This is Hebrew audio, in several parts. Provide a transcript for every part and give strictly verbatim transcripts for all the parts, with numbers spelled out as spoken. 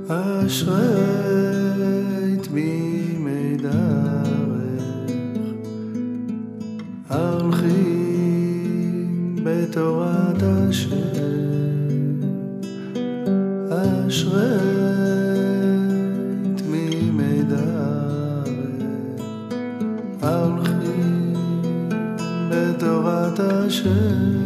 אשרי תמימי דרך ההולכים בתורת השם. אשרי תמימי דרך ההולכים בתורת השם.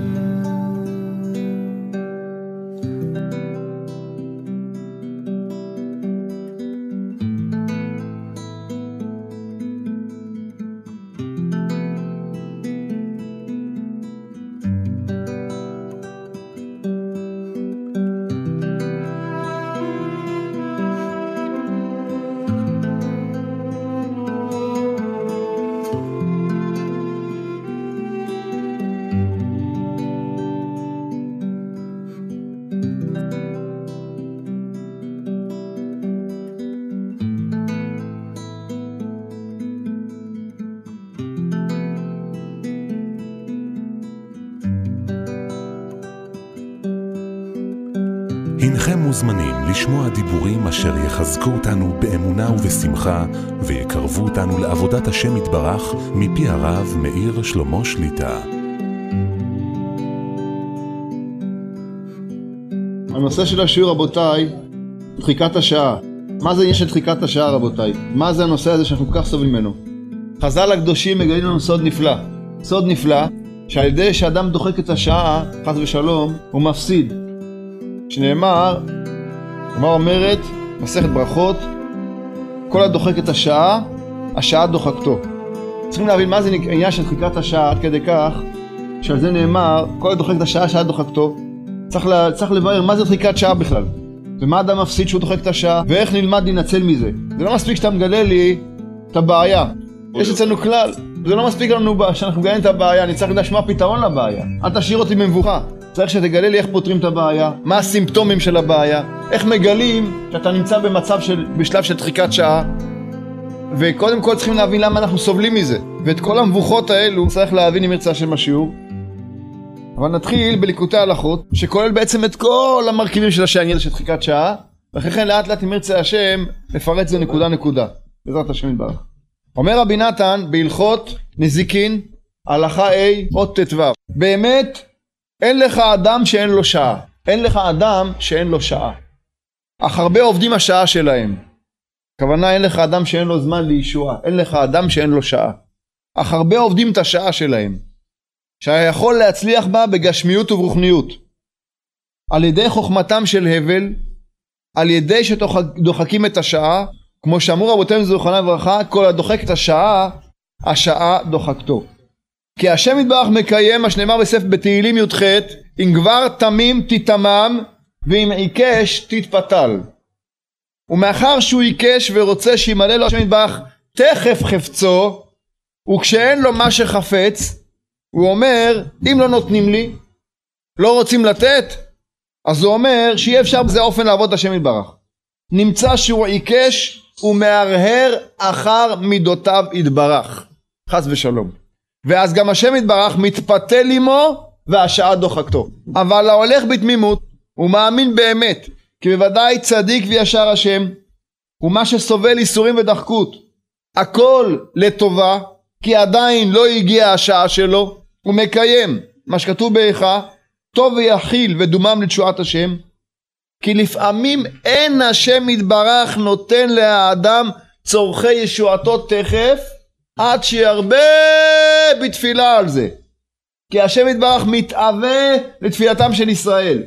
הנכם מוזמנים לשמוע דיבורים אשר יחזקו אותנו באמונה ובשמחה ויקרבו אותנו לעבודת השם יתברך מפי הרב מאיר שלמה שליטה. הנושא של השיעור, רבותיי, דחיקת השעה. מה זה יש את דחיקת השעה, רבותיי? מה זה הנושא הזה שאנחנו כל כך סובלים ממנו? חז"ל הקדושים מגלים לנו סוד נפלא. סוד נפלא שעל ידי שאדם דוחק את השעה, חס ושלום, הוא מפסיד. שנאמר, מה אומרת? מסכת ברכות, כל הדוחק את השעה, השעה דוחקתו. צריכים להבין מה זה עניין של דחיקת השעה, עד כדי כך שעל זה נאמר, כל הדוחק את השעה, השעה דוחקתו. צריך, לה, צריך לברר מה זה דחיקת שעה בכלל, ומה אדם מפסיד שהוא דוחק את השעה, ואיך נלמד להינצל מזה. זה לא מספיק שאתה מגלה לי את הבעיה. יש אצלנו כלל, זה לא מספיק לנו שאנחנו מגלים את הבעיה, אני צריך לדעת מה הפתרון לבעיה. אל תשאיר אותי במבוכה. צריך שתגלה לי איך פותרים את הבעיה, מה הסימפטומים של הבעיה, איך מגלים שאתה נמצא במצב של, בשלב של דחיקת שעה. וקודם כל צריכים להבין למה אנחנו סובלים מזה. ואת כל המבוכות האלו צריך להבין אם ירצה השם השיעור. אבל נתחיל בליקוטי הלכות, שכולל בעצם את כל המרכיבים של השעניין של דחיקת שעה, ואחרי כן לאט לאט אם ירצה השם לפרט זה נקודה נקודה. בעזרת השם יתברך. אומר רבי נתן בהלכות נזיקין, הלכה A, אות ט"ו. באמת אין לך אדם שאין לו שעה. אין לך אדם שאין לו שעה. אך הרבה עובדים השעה שלהם. הכוונה אין לך אדם שאין לו זמן לישועה. אין לך אדם שאין לו שעה. אך הרבה עובדים את השעה שלהם. שיכול להצליח בה בגשמיות וברוחניות. על ידי חוכמתם של הבל. על ידי שדוחקים את השעה. כמו שאמרו רבותינו זיכרונם לברכה, כל הדוחק את השעה, השעה דוחקתו. כי השם יתברך מקיים מה שנאמר בספר בתהילים י"ח, אם גבר תמים תתמם ואם עיקש תתפתל. ומאחר שהוא עיקש ורוצה שימלא לו השם יתברך תכף חפצו, וכשאין לו מה שחפץ, הוא אומר אם לא נותנים לי, לא רוצים לתת, אז הוא אומר שיהיה אפשר בזה אופן לעבוד את השם יתברך. נמצא שהוא עיקש ומהרהר אחר מידותיו יתברך, חס ושלום. ואז גם השם יתברך מתפתל עמו והשעה דוחקתו. אבל ההולך בתמימות הוא מאמין באמת כי בוודאי צדיק וישר השם, ומה שסובל איסורים ודחקות הכל לטובה, כי עדיין לא הגיעה השעה שלו, הוא מקיים מה שכתוב באיכה, טוב ויחיל ודומם לתשועת השם. כי לפעמים אין השם יתברך נותן לאדם צורכי ישועתו תכף, עד שירבה בתפילה על זה. כי השם יתברך מתאווה לתפילתם של ישראל.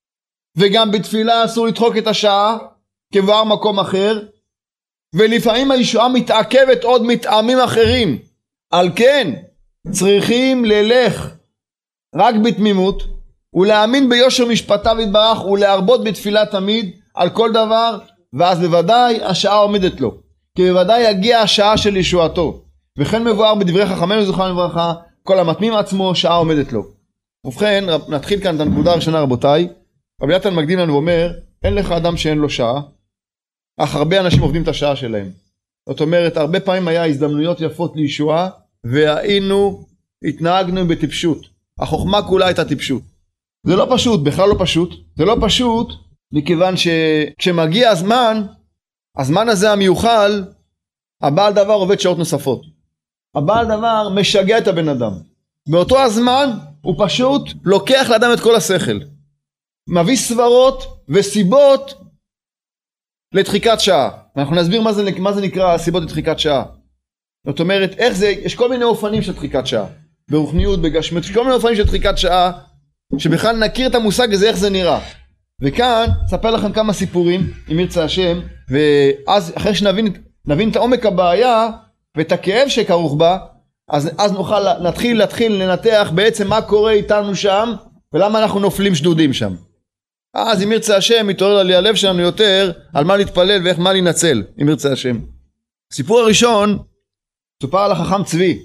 וגם בתפילה אסור לדחוק את השעה, כבואר מקום אחר. ולפעמים הישועה מתעכבת עוד מטעמים אחרים. על כן צריכים ללך רק בתמימות, ולהאמין ביושר משפטיו יתברך, ולהרבות בתפילה תמיד על כל דבר, ואז בוודאי השעה עומדת לו. כי בוודאי יגיע השעה של ישועתו. וכן מבואר בדברי חכמינו זיכרונם לברכה, כל המתמים עצמו שעה עומדת לו. ובכן, נתחיל כאן את הנקודה הראשונה, רבותיי. רבי נתן מקדים לנו ואומר, אין לך אדם שאין לו שעה, אך הרבה אנשים עובדים את השעה שלהם. זאת אומרת, הרבה פעמים היה הזדמנויות יפות לישועה, והיינו, התנהגנו בטיפשות. החוכמה כולה הייתה טיפשות. זה לא פשוט, בכלל לא פשוט. זה לא פשוט מכיוון שכשמגיע הזמן, הזמן הזה המיוחל, הבעל דבר עובד שעות נוספות. הבעל דבר משגע את הבן אדם. באותו הזמן הוא פשוט לוקח לאדם את כל השכל. מביא סברות וסיבות לדחיקת שעה. אנחנו נסביר מה זה, מה זה נקרא סיבות לדחיקת שעה. זאת אומרת, איך זה, יש כל מיני אופנים של דחיקת שעה. ברוחניות, בגשמיות, יש כל מיני אופנים של דחיקת שעה, שבכלל נכיר את המושג הזה, איך זה נראה. וכאן, אספר לכם כמה סיפורים, אם ירצה השם, ואז אחרי שנבין נבין את עומק הבעיה, ואת הכאב שכרוך בה, אז, אז נוכל נתחיל, להתחיל לנתח בעצם מה קורה איתנו שם, ולמה אנחנו נופלים שדודים שם. אז אם ירצה השם, יתעורר על הלב שלנו יותר, על מה להתפלל ואיך מה להינצל, אם ירצה השם. הסיפור הראשון, סופר על החכם צבי,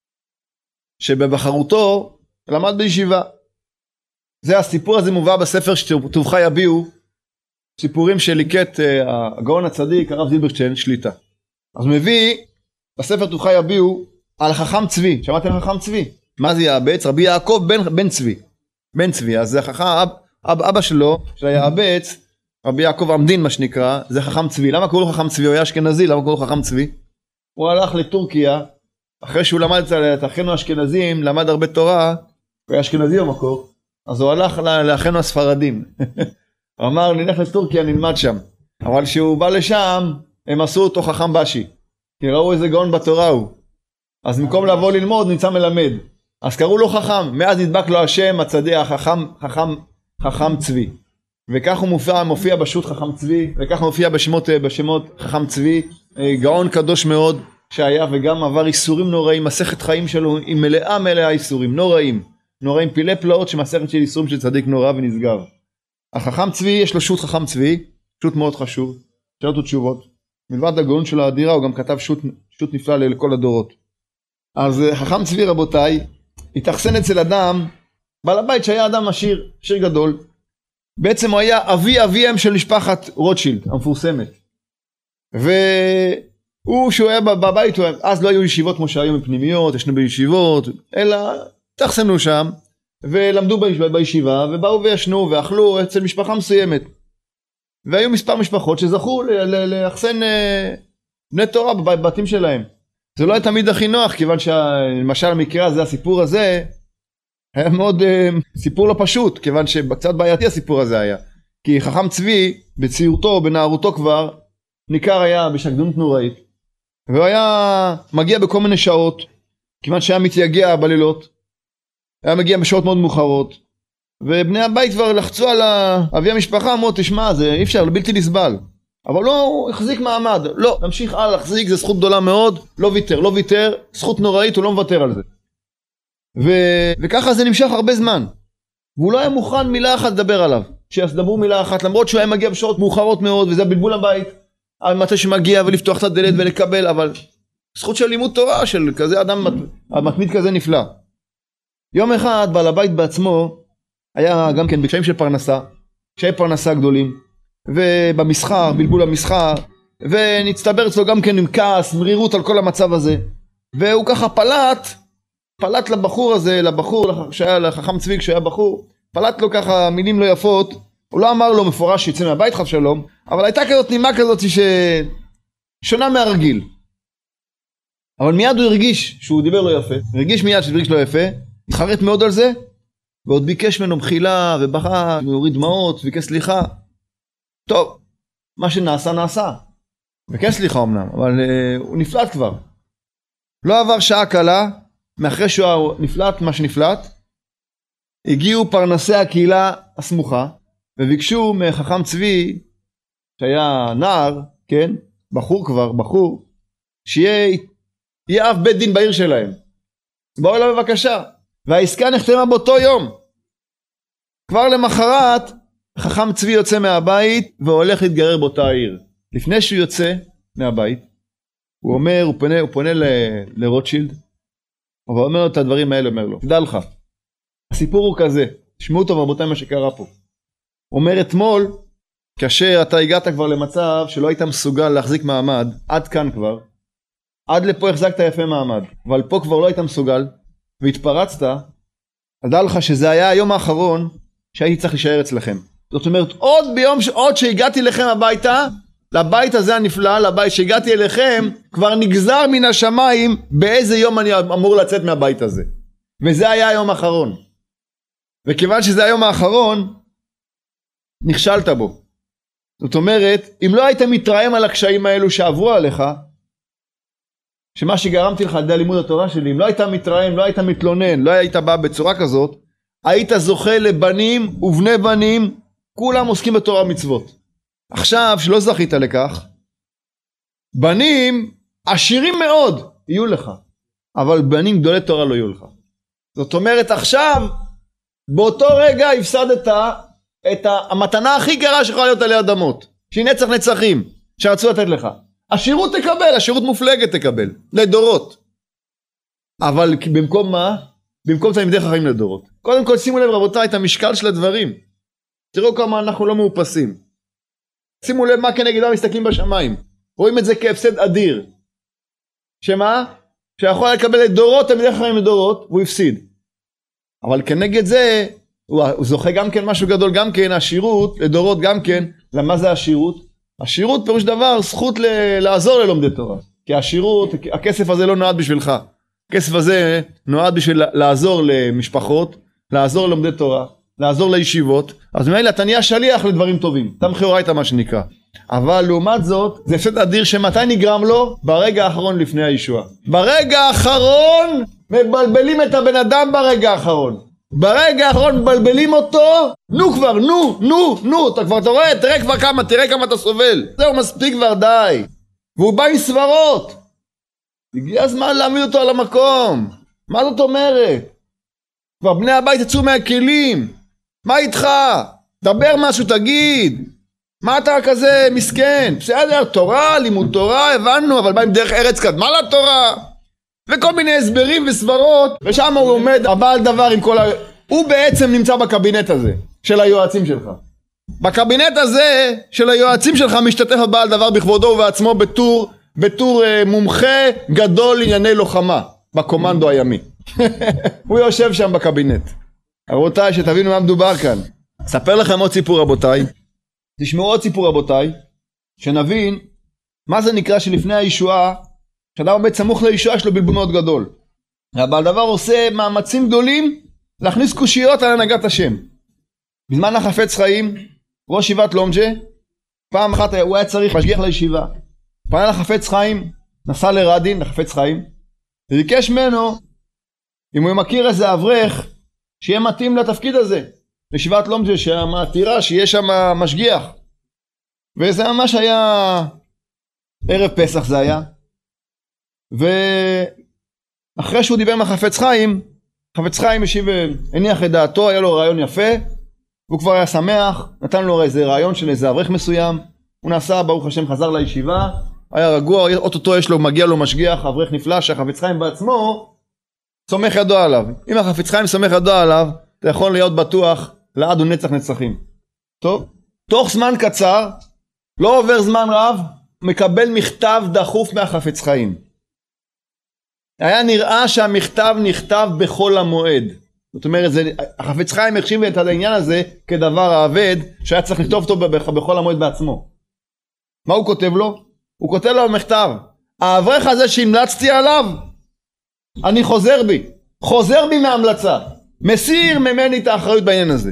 שבבחרותו למד בישיבה. זה הסיפור הזה מובא בספר שטובך יביאו, סיפורים שליקט הגאון הצדיק, הרב זילברשטיין, שליטה. אז הוא מביא בספר טובך יביאו על החכם צבי. שמעתם על החכם צבי? מה זה יעבץ? רבי יעקב בן, בן צבי. בן צבי, אז זה החכם, אב, אב, אבא שלו, של היעבץ, רבי יעקב עמדין מה שנקרא, זה חכם צבי. למה קוראים לו חכם צבי? הוא היה אשכנזי, למה קוראים לו חכם צבי? הוא הלך לטורקיה, אחרי שהוא למד את אחינו האשכנזים, למד הרבה תורה, הוא היה אשכנזי במקור, אז הוא הלך לאחינו הספרדים. הוא אמר, נלך לטורקיה, נלמד שם. אבל כשהוא בא לשם, הם עשו אותו חכם בשי. כי ראו איזה גאון בתורה הוא. אז במקום לבוא ללמוד, נמצא מלמד. אז קראו לו חכם. מאז נדבק לו השם, הצדיק, החכם, חכם, חכם צבי. וכך הוא מופיע, מופיע בשו"ת חכם צבי, וכך הוא מופיע בשמות, בשמות חכם צבי. גאון קדוש מאוד שהיה, וגם עבר איסורים נוראים. מסכת חיים שלו היא מלאה מלאה איסורים, נוראים. נוראים פילי פלאות שמסכת של איסורים של צדיק נורא ונסגר. החכם צבי, יש לו שו"ת חכם צבי, שו"ת מאוד חשוב, שאלות ותשובות. מלבד הגאון שלו האדירה, הוא גם כתב שו"ת, שו"ת נפלא לכל הדורות. אז חכם צבי רבותיי, התאכסן אצל אדם, בעל הבית שהיה אדם עשיר, עשיר גדול. בעצם הוא היה אבי אביהם של משפחת רוטשילד, המפורסמת. והוא, שהוא היה בבית, אז לא היו ישיבות כמו שהיו מפנימיות, ישנו בישיבות, אלא התאכסנו שם, ולמדו בישיבה, ובאו וישנו ואכלו אצל משפחה מסוימת. והיו מספר משפחות שזכו לאחסן בני תורה בבתים שלהם. זה לא היה תמיד הכי נוח, כיוון שלמשל המקרה הזה, הסיפור הזה, היה מאוד סיפור לא פשוט, כיוון שקצת בעייתי הסיפור הזה היה. כי חכם צבי, בציורתו, בנערותו כבר, ניכר היה בשקדנות נוראית. והוא היה מגיע בכל מיני שעות, כיוון שהיה מתייגע בלילות. היה מגיע בשעות מאוד מאוחרות. ובני הבית כבר לחצו על אבי המשפחה, אמרו, תשמע, זה אי אפשר, בלתי נסבל. אבל לא, הוא החזיק מעמד. לא, תמשיך הלאה, להחזיק, זה זכות גדולה מאוד. לא ויתר, לא ויתר, זכות נוראית, הוא לא מוותר על זה. ו... וככה זה נמשך הרבה זמן. והוא לא היה מוכן מילה אחת לדבר עליו. שיסדברו מילה אחת, למרות שהוא היה מגיע בשעות מאוחרות מאוד, וזה בלבול הבית. על מתי שמגיע ולפתוח את הדלת ולקבל, אבל זכות של לימוד תורה, של כזה אדם, מתמיד כזה נפלא. יום אחד, בעל הבית בעצמו, היה גם כן בקשיים של פרנסה, קשיי פרנסה גדולים, ובמסחר, בלבול המסחר, ונצטבר אצלו גם כן עם כעס, מרירות על כל המצב הזה, והוא ככה פלט, פלט לבחור הזה, לבחור, שהיה לחכם צבי כשהיה בחור, פלט לו ככה מילים לא יפות, הוא לא אמר לו מפורש שיצא מהבית חס שלום, אבל הייתה כזאת נימה כזאת ששונה מהרגיל. אבל מיד הוא הרגיש שהוא דיבר לא יפה, הרגיש מיד שהוא הרגיש לא יפה, התחרט מאוד על זה, ועוד ביקש ממנו מחילה ובכה, והוריד דמעות, וביקש סליחה. טוב, מה שנעשה נעשה. ביקש סליחה אמנם, אבל uh, הוא נפלט כבר. לא עבר שעה קלה, מאחרי שהוא נפלט מה שנפלט, הגיעו פרנסי הקהילה הסמוכה, וביקשו מחכם צבי, שהיה נער, כן, בחור כבר, בחור, שיהיה אב בית דין בעיר שלהם. באו אליו בבקשה. והעסקה נחתמה באותו יום. כבר למחרת, חכם צבי יוצא מהבית והולך להתגרר באותה העיר. לפני שהוא יוצא מהבית, הוא אומר, הוא פונה, הוא פונה ל, לרוטשילד, אבל הוא אומר לו את הדברים האלה, אומר לו, תדע לך, הסיפור הוא כזה, תשמעו טוב רבותיי מה שקרה פה. הוא אומר אתמול, כאשר אתה הגעת כבר למצב שלא היית מסוגל להחזיק מעמד, עד כאן כבר, עד לפה החזקת יפה מעמד, אבל פה כבר לא היית מסוגל, והתפרצת, דע לך שזה היה היום האחרון שהייתי צריך להישאר אצלכם. זאת אומרת, עוד ביום, עוד שהגעתי לכם הביתה, לבית הזה הנפלא, לבית שהגעתי אליכם, כבר נגזר מן השמיים באיזה יום אני אמור לצאת מהבית הזה. וזה היה היום האחרון. וכיוון שזה היום האחרון, נכשלת בו. זאת אומרת, אם לא היית מתרעם על הקשיים האלו שעברו עליך, שמה שגרמתי לך על ידי לימוד התורה שלי, אם לא היית מתרעם, לא היית מתלונן, לא היית בא בצורה כזאת, היית זוכה לבנים ובני בנים, כולם עוסקים בתורה ומצוות. עכשיו, שלא זכית לכך, בנים עשירים מאוד יהיו לך, אבל בנים גדולי תורה לא יהיו לך. זאת אומרת, עכשיו, באותו רגע הפסדת את המתנה הכי גרה שיכולה להיות עלי אדמות, שהיא נצח נצחים, שרצו לתת לך. השירות תקבל, השירות מופלגת תקבל, לדורות. אבל במקום מה? במקום תלמידי חכמים לדורות. קודם כל שימו לב רבותיי את המשקל של הדברים. תראו כמה אנחנו לא מאופסים. שימו לב מה כנגד מה מסתכלים בשמיים. רואים את זה כהפסד אדיר. שמה? שיכול לקבל לדורות תלמידי חכמים לדורות, והוא הפסיד. אבל כנגד זה, הוא, הוא זוכה גם כן משהו גדול, גם כן השירות לדורות גם כן. למה זה השירות? השירות פירוש דבר זכות ל- לעזור ללומדי תורה. כי השירות, הכסף הזה לא נועד בשבילך. הכסף הזה נועד בשביל לעזור למשפחות, לעזור ללומדי תורה, לעזור לישיבות. אז ממילא אתה נהיה שליח לדברים טובים. אתה מחאורייתא מה שנקרא. אבל לעומת זאת, זה הפסד אדיר שמתי נגרם לו? ברגע האחרון לפני הישועה. ברגע האחרון מבלבלים את הבן אדם ברגע האחרון. ברגע האחרון מבלבלים אותו, נו כבר, נו, נו, נו, אתה כבר, אתה רואה, תראה כבר כמה, תראה כמה אתה סובל. זהו, מספיק כבר, די. והוא בא עם סברות. הגיע הזמן להעמיד אותו על המקום. מה זאת אומרת? כבר בני הבית יצאו מהכלים. מה איתך? דבר משהו, תגיד. מה אתה כזה מסכן? בסדר, תורה, לימוד תורה, הבנו, אבל בא עם דרך ארץ קדמה לתורה. וכל מיני הסברים וסברות, ושם הוא עומד הבעל דבר עם כל ה... הוא בעצם נמצא בקבינט הזה, של היועצים שלך. בקבינט הזה, של היועצים שלך, משתתף הבעל דבר בכבודו ובעצמו בתור, בתור אה, מומחה גדול לענייני לוחמה, בקומנדו הימי. הוא יושב שם בקבינט. רבותיי, שתבינו מה מדובר כאן. אספר לכם עוד סיפור רבותיי. תשמעו עוד סיפור רבותיי, שנבין מה זה נקרא שלפני הישועה, כשאדם עומד סמוך לישועה שלו בלבול מאוד גדול. הבעל דבר עושה מאמצים גדולים להכניס קושיות על הנהגת השם. בזמן החפץ חיים, ראש ישיבת לומג'ה, פעם אחת הוא היה צריך משגיח לישיבה. פנה לחפץ חיים, נסע לרדין, לחפץ חיים, וביקש ממנו, אם הוא מכיר איזה אברך, שיהיה מתאים לתפקיד הזה. לישיבת לומג'ה, שהמעתירה, שיהיה שם משגיח. וזה ממש היה, ערב פסח זה היה. ואחרי שהוא דיבר עם החפץ חיים, חפץ חיים השיב, הניח את דעתו, היה לו רעיון יפה, והוא כבר היה שמח, נתן לו איזה רעיון של איזה אברך מסוים, הוא נסע, ברוך השם, חזר לישיבה, היה רגוע, אוטוטו יש לו, מגיע לו משגיח, אברך נפלא, שהחפץ חיים בעצמו סומך ידו עליו. אם החפץ חיים סומך ידו עליו, אתה יכול להיות בטוח לעד ונצח נצחים. טוב, תוך זמן קצר, לא עובר זמן רב, מקבל מכתב דחוף מהחפץ חיים. היה נראה שהמכתב נכתב בכל המועד. זאת אומרת, זה, החפץ חיים החשיב את העניין הזה כדבר העבד, שהיה צריך לכתוב אותו בכל המועד בעצמו. מה הוא כותב לו? הוא כותב לו במכתב, האברך הזה שהמלצתי עליו, אני חוזר בי. חוזר בי מההמלצה. מסיר ממני את האחריות בעניין הזה.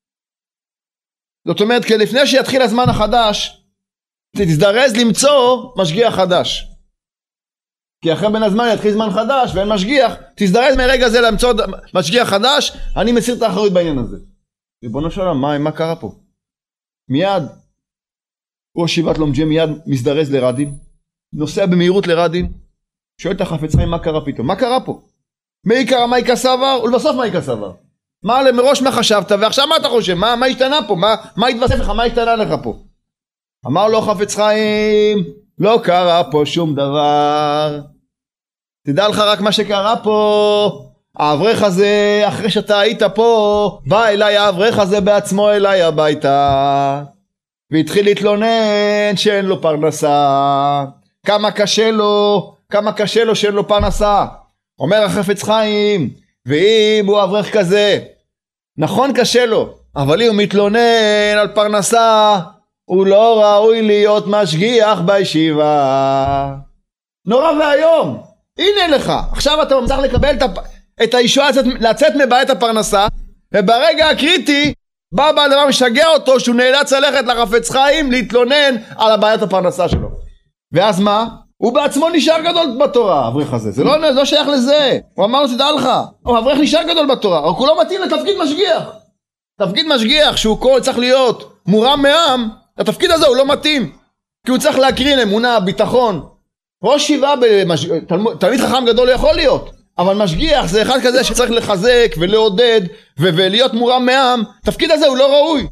זאת אומרת, כי לפני שיתחיל הזמן החדש, תזדרז למצוא משגיח חדש. כי אחרי בין הזמן יתחיל זמן חדש ואין משגיח, תזדרז מרגע זה למצוא משגיח חדש, אני מסיר את האחריות בעניין הזה. ריבונו של עולם, מה, מה קרה פה? מיד, ראש ישיבת לומג'ה מיד מזדרז לרדין, נוסע במהירות לרדין, שואל את החפץ חיים מה קרה פתאום, מה קרה פה? מי קרה, מה יקרה סבר? ולבסוף מה יקרה סבר? מה מראש מה חשבת ועכשיו מה אתה חושב? מה, מה השתנה פה? מה, מה התווסף לך? מה השתנה לך פה? אמר לו חפץ חיים, לא קרה פה שום דבר. תדע לך רק מה שקרה פה. האברך הזה, אחרי שאתה היית פה, בא אליי האברך הזה בעצמו אליי הביתה. והתחיל להתלונן שאין לו פרנסה. כמה קשה לו, כמה קשה לו שאין לו פרנסה. אומר החפץ חיים, ואם הוא אברך כזה, נכון קשה לו, אבל אם הוא מתלונן על פרנסה, הוא לא ראוי להיות משגיח בישיבה. נורא והיום. הנה לך, עכשיו אתה צריך לקבל את, הפ... את הישועה לצאת, לצאת מבעיית הפרנסה, וברגע הקריטי, בא בא דבר משגע אותו שהוא נאלץ ללכת לחפץ חיים להתלונן על הבעיית הפרנסה שלו. ואז מה? הוא בעצמו נשאר גדול בתורה, האברך הזה. זה לא, לא שייך לזה. הוא אמר לו, תדע לך, הוא האברך נשאר גדול בתורה, רק הוא לא מתאים לתפקיד משגיח. תפקיד משגיח שהוא כל צריך להיות מורם מעם, התפקיד הזה הוא לא מתאים. כי הוא צריך להקרין אמונה, ביטחון. ראש ישיבה, במש... תלמוד... תלמיד חכם גדול יכול להיות. אבל משגיח זה אחד כזה שצריך לחזק ולעודד ו- ולהיות מורם מעם. תפקיד הזה הוא לא ראוי.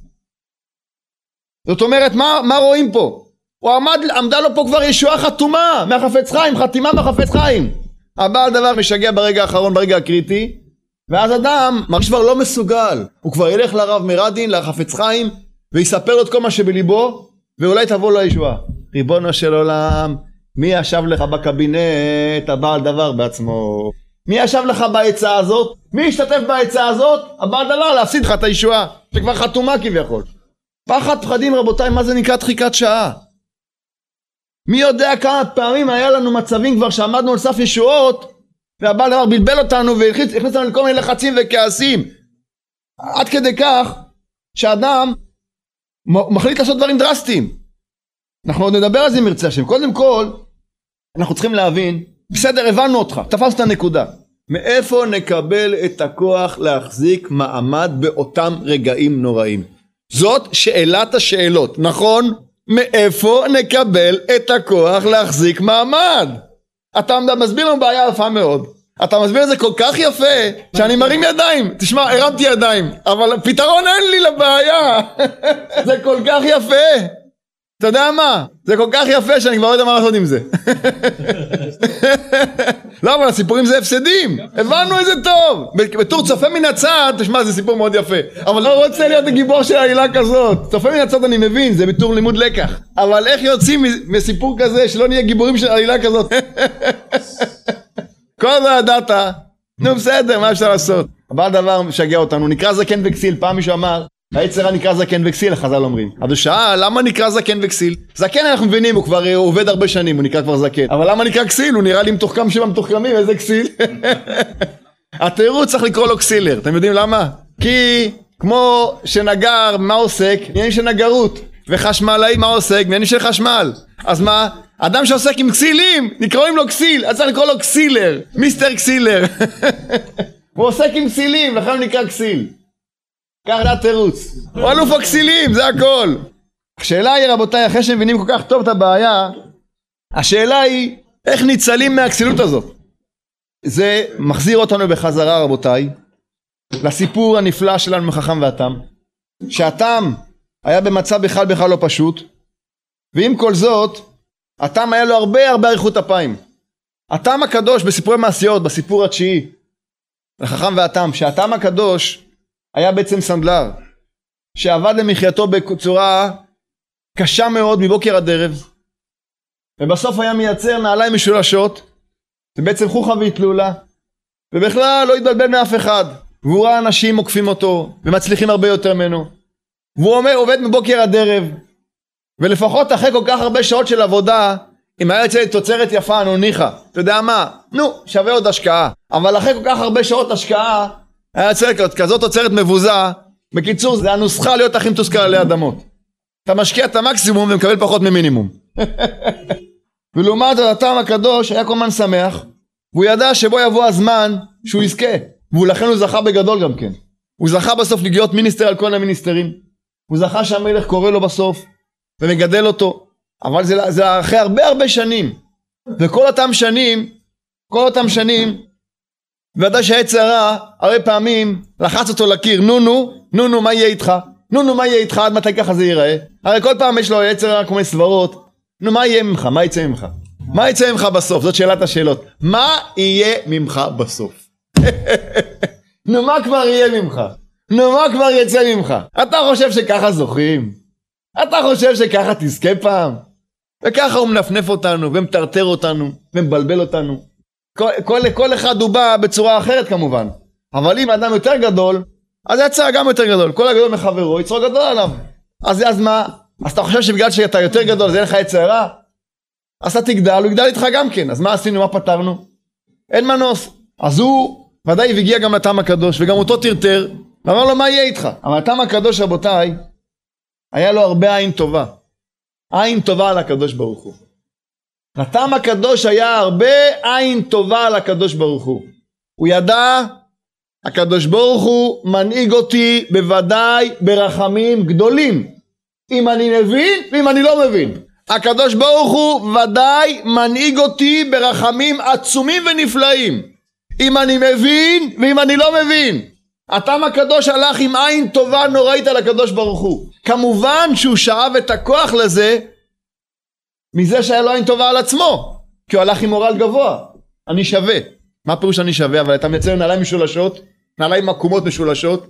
זאת אומרת, מה, מה רואים פה? הוא עמד, עמדה לו פה כבר ישועה חתומה מהחפץ חיים, חתימה מהחפץ חיים. הבעל דבר משגע ברגע האחרון, ברגע הקריטי, ואז אדם מרגיש כבר לא מסוגל. הוא כבר ילך לרב מרדין, לחפץ חיים, ויספר לו את כל מה שבליבו, ואולי תבוא לו הישועה. ריבונו של עולם, מי ישב לך בקבינט? הבעל דבר בעצמו. מי ישב לך בעצה הזאת? מי ישתתף בעצה הזאת? הבעל דבר להפסיד לך את הישועה, שכבר חתומה כביכול. פחד פחדים רבותיי, מה זה נקרא דחיקת שעה? מי יודע כמה פעמים היה לנו מצבים כבר שעמדנו על סף ישועות, והבעל דבר בלבל אותנו והכניס אותנו לכל מיני לחצים וכעסים. עד כדי כך שאדם מחליט לעשות דברים דרסטיים. אנחנו עוד נדבר על זה מרצה השם. קודם כל, אנחנו צריכים להבין, בסדר, הבנו אותך, תפסת את הנקודה. מאיפה נקבל את הכוח להחזיק מעמד באותם רגעים נוראים? זאת שאלת השאלות, נכון? מאיפה נקבל את הכוח להחזיק מעמד? אתה מסביר לנו בעיה יפה מאוד. אתה מסביר את זה כל כך יפה, שאני מרים ידיים. תשמע, הרמתי ידיים, אבל פתרון אין לי לבעיה. זה כל כך יפה. אתה יודע מה? זה כל כך יפה שאני כבר לא יודע מה לעשות עם זה. לא, אבל הסיפורים זה הפסדים. הבנו את זה טוב. בתור צופה מן הצד, תשמע, זה סיפור מאוד יפה. אבל לא רוצה להיות הגיבור של העילה כזאת. צופה מן הצד אני מבין, זה בתור לימוד לקח. אבל איך יוצאים מסיפור כזה שלא נהיה גיבורים של העילה כזאת? כל זה ידעת. נו בסדר, מה אפשר לעשות? הבא דבר משגע אותנו, נקרא זקן וכסיל. פעם מישהו אמר, היצרה נקרא זקן וכסיל, החז"ל אומרים. אז הוא שאל, למה נקרא זקן וכסיל? זקן אנחנו מבינים, הוא כבר עובד הרבה שנים, הוא נקרא כבר זקן. אבל למה נקרא כסיל? הוא נראה לי מתוחכם שבע מתוחכמים, איזה כסיל? התירוץ צריך לקרוא לו כסילר, אתם יודעים למה? כי כמו שנגר, מה עוסק? עניינים של נגרות. וחשמלאי מה עוסק? עניינים של חשמל. אז מה? אדם שעוסק עם כסילים, נקראים לו כסיל, אז צריך לקרוא לו כסילר, מיסטר כסילר. הוא עוסק עם כסילים, לכן הוא נקרא כסיל. כך זה התירוץ. הוא אלוף הכסילים, זה הכל. השאלה היא רבותיי, אחרי שמבינים כל כך טוב את הבעיה, השאלה היא איך ניצלים מהכסילות הזאת. זה מחזיר אותנו בחזרה רבותיי, לסיפור הנפלא שלנו מחכם והתם. שהתם היה במצב בכלל בכלל לא פשוט, ועם כל זאת, התם היה לו הרבה הרבה אריכות אפיים. התם הקדוש בסיפורי מעשיות, בסיפור התשיעי, לחכם והתם, שהתם הקדוש היה בעצם סנדלר, שעבד למחייתו בצורה קשה מאוד מבוקר עד ערב, ובסוף היה מייצר נעליים משולשות, ובעצם חוכה והתלולה, ובכלל לא התבלבל מאף אחד, והוא ראה אנשים עוקפים אותו, ומצליחים הרבה יותר ממנו, והוא אומר, עובד מבוקר עד ערב, ולפחות אחרי כל כך הרבה שעות של עבודה, אם היה יוצא תוצרת יפה, נו ניחא, אתה יודע מה? נו, שווה עוד השקעה, אבל אחרי כל כך הרבה שעות השקעה, היה יוצא כזאת תוצרת מבוזה. בקיצור, זה הנוסחה להיות הכי מתוסכל עלי אדמות. אתה משקיע את המקסימום ומקבל פחות ממינימום. ולעומת זאת, התם הקדוש היה כל הזמן שמח, והוא ידע שבו יבוא הזמן שהוא יזכה, ולכן הוא זכה בגדול גם כן. הוא זכה בסוף להיות מיניסטר על כל המיניסטרים, הוא זכה שהמלך קורא לו בסוף ומגדל אותו, אבל זה, זה אחרי הרבה הרבה שנים, וכל אותם שנים כל אותם שנים ודאי שהיצר הרע הרבה פעמים לחץ אותו לקיר, נו נו נו נו מה יהיה איתך, נו נו מה יהיה איתך, עד מתי ככה זה ייראה? הרי כל פעם יש לו היצר הרע כמו סברות, נו מה יהיה ממך, מה יצא ממך, מה יצא ממך בסוף? זאת שאלת השאלות, מה יהיה ממך בסוף? נו מה כבר יהיה ממך? נו מה כבר יצא ממך? אתה חושב שככה זוכים? אתה חושב שככה תזכה פעם? וככה הוא מנפנף אותנו ומטרטר אותנו ומבלבל אותנו. כל, כל, כל אחד הוא בא בצורה אחרת כמובן, אבל אם אדם יותר גדול, אז יצא גם יותר גדול, כל הגדול מחברו, יצרו גדול עליו. אז, אז מה? אז אתה חושב שבגלל שאתה יותר גדול, זה אין לך יצר הרע? אז אתה תגדל, הוא יגדל איתך גם כן. אז מה עשינו, מה פתרנו? אין מנוס. אז הוא ודאי והגיע גם לטעם הקדוש, וגם אותו טרטר, ואמר לו מה יהיה איתך? אבל הטעם הקדוש, רבותיי, היה לו הרבה עין טובה. עין טובה על הקדוש ברוך הוא. לטעם הקדוש היה הרבה עין טובה על הקדוש ברוך הוא. הוא ידע, הקדוש ברוך הוא מנהיג אותי בוודאי ברחמים גדולים. אם אני מבין ואם אני לא מבין. הקדוש ברוך הוא ודאי מנהיג אותי ברחמים עצומים ונפלאים. אם אני מבין ואם אני לא מבין. הטעם הקדוש הלך עם עין טובה נוראית על הקדוש ברוך הוא. כמובן שהוא שאב את הכוח לזה מזה שהיה לו עין טובה על עצמו, כי הוא הלך עם מורל גבוה. אני שווה. מה פירוש אני שווה? אבל אתה מייצר נעליים משולשות, נעליים עקומות משולשות.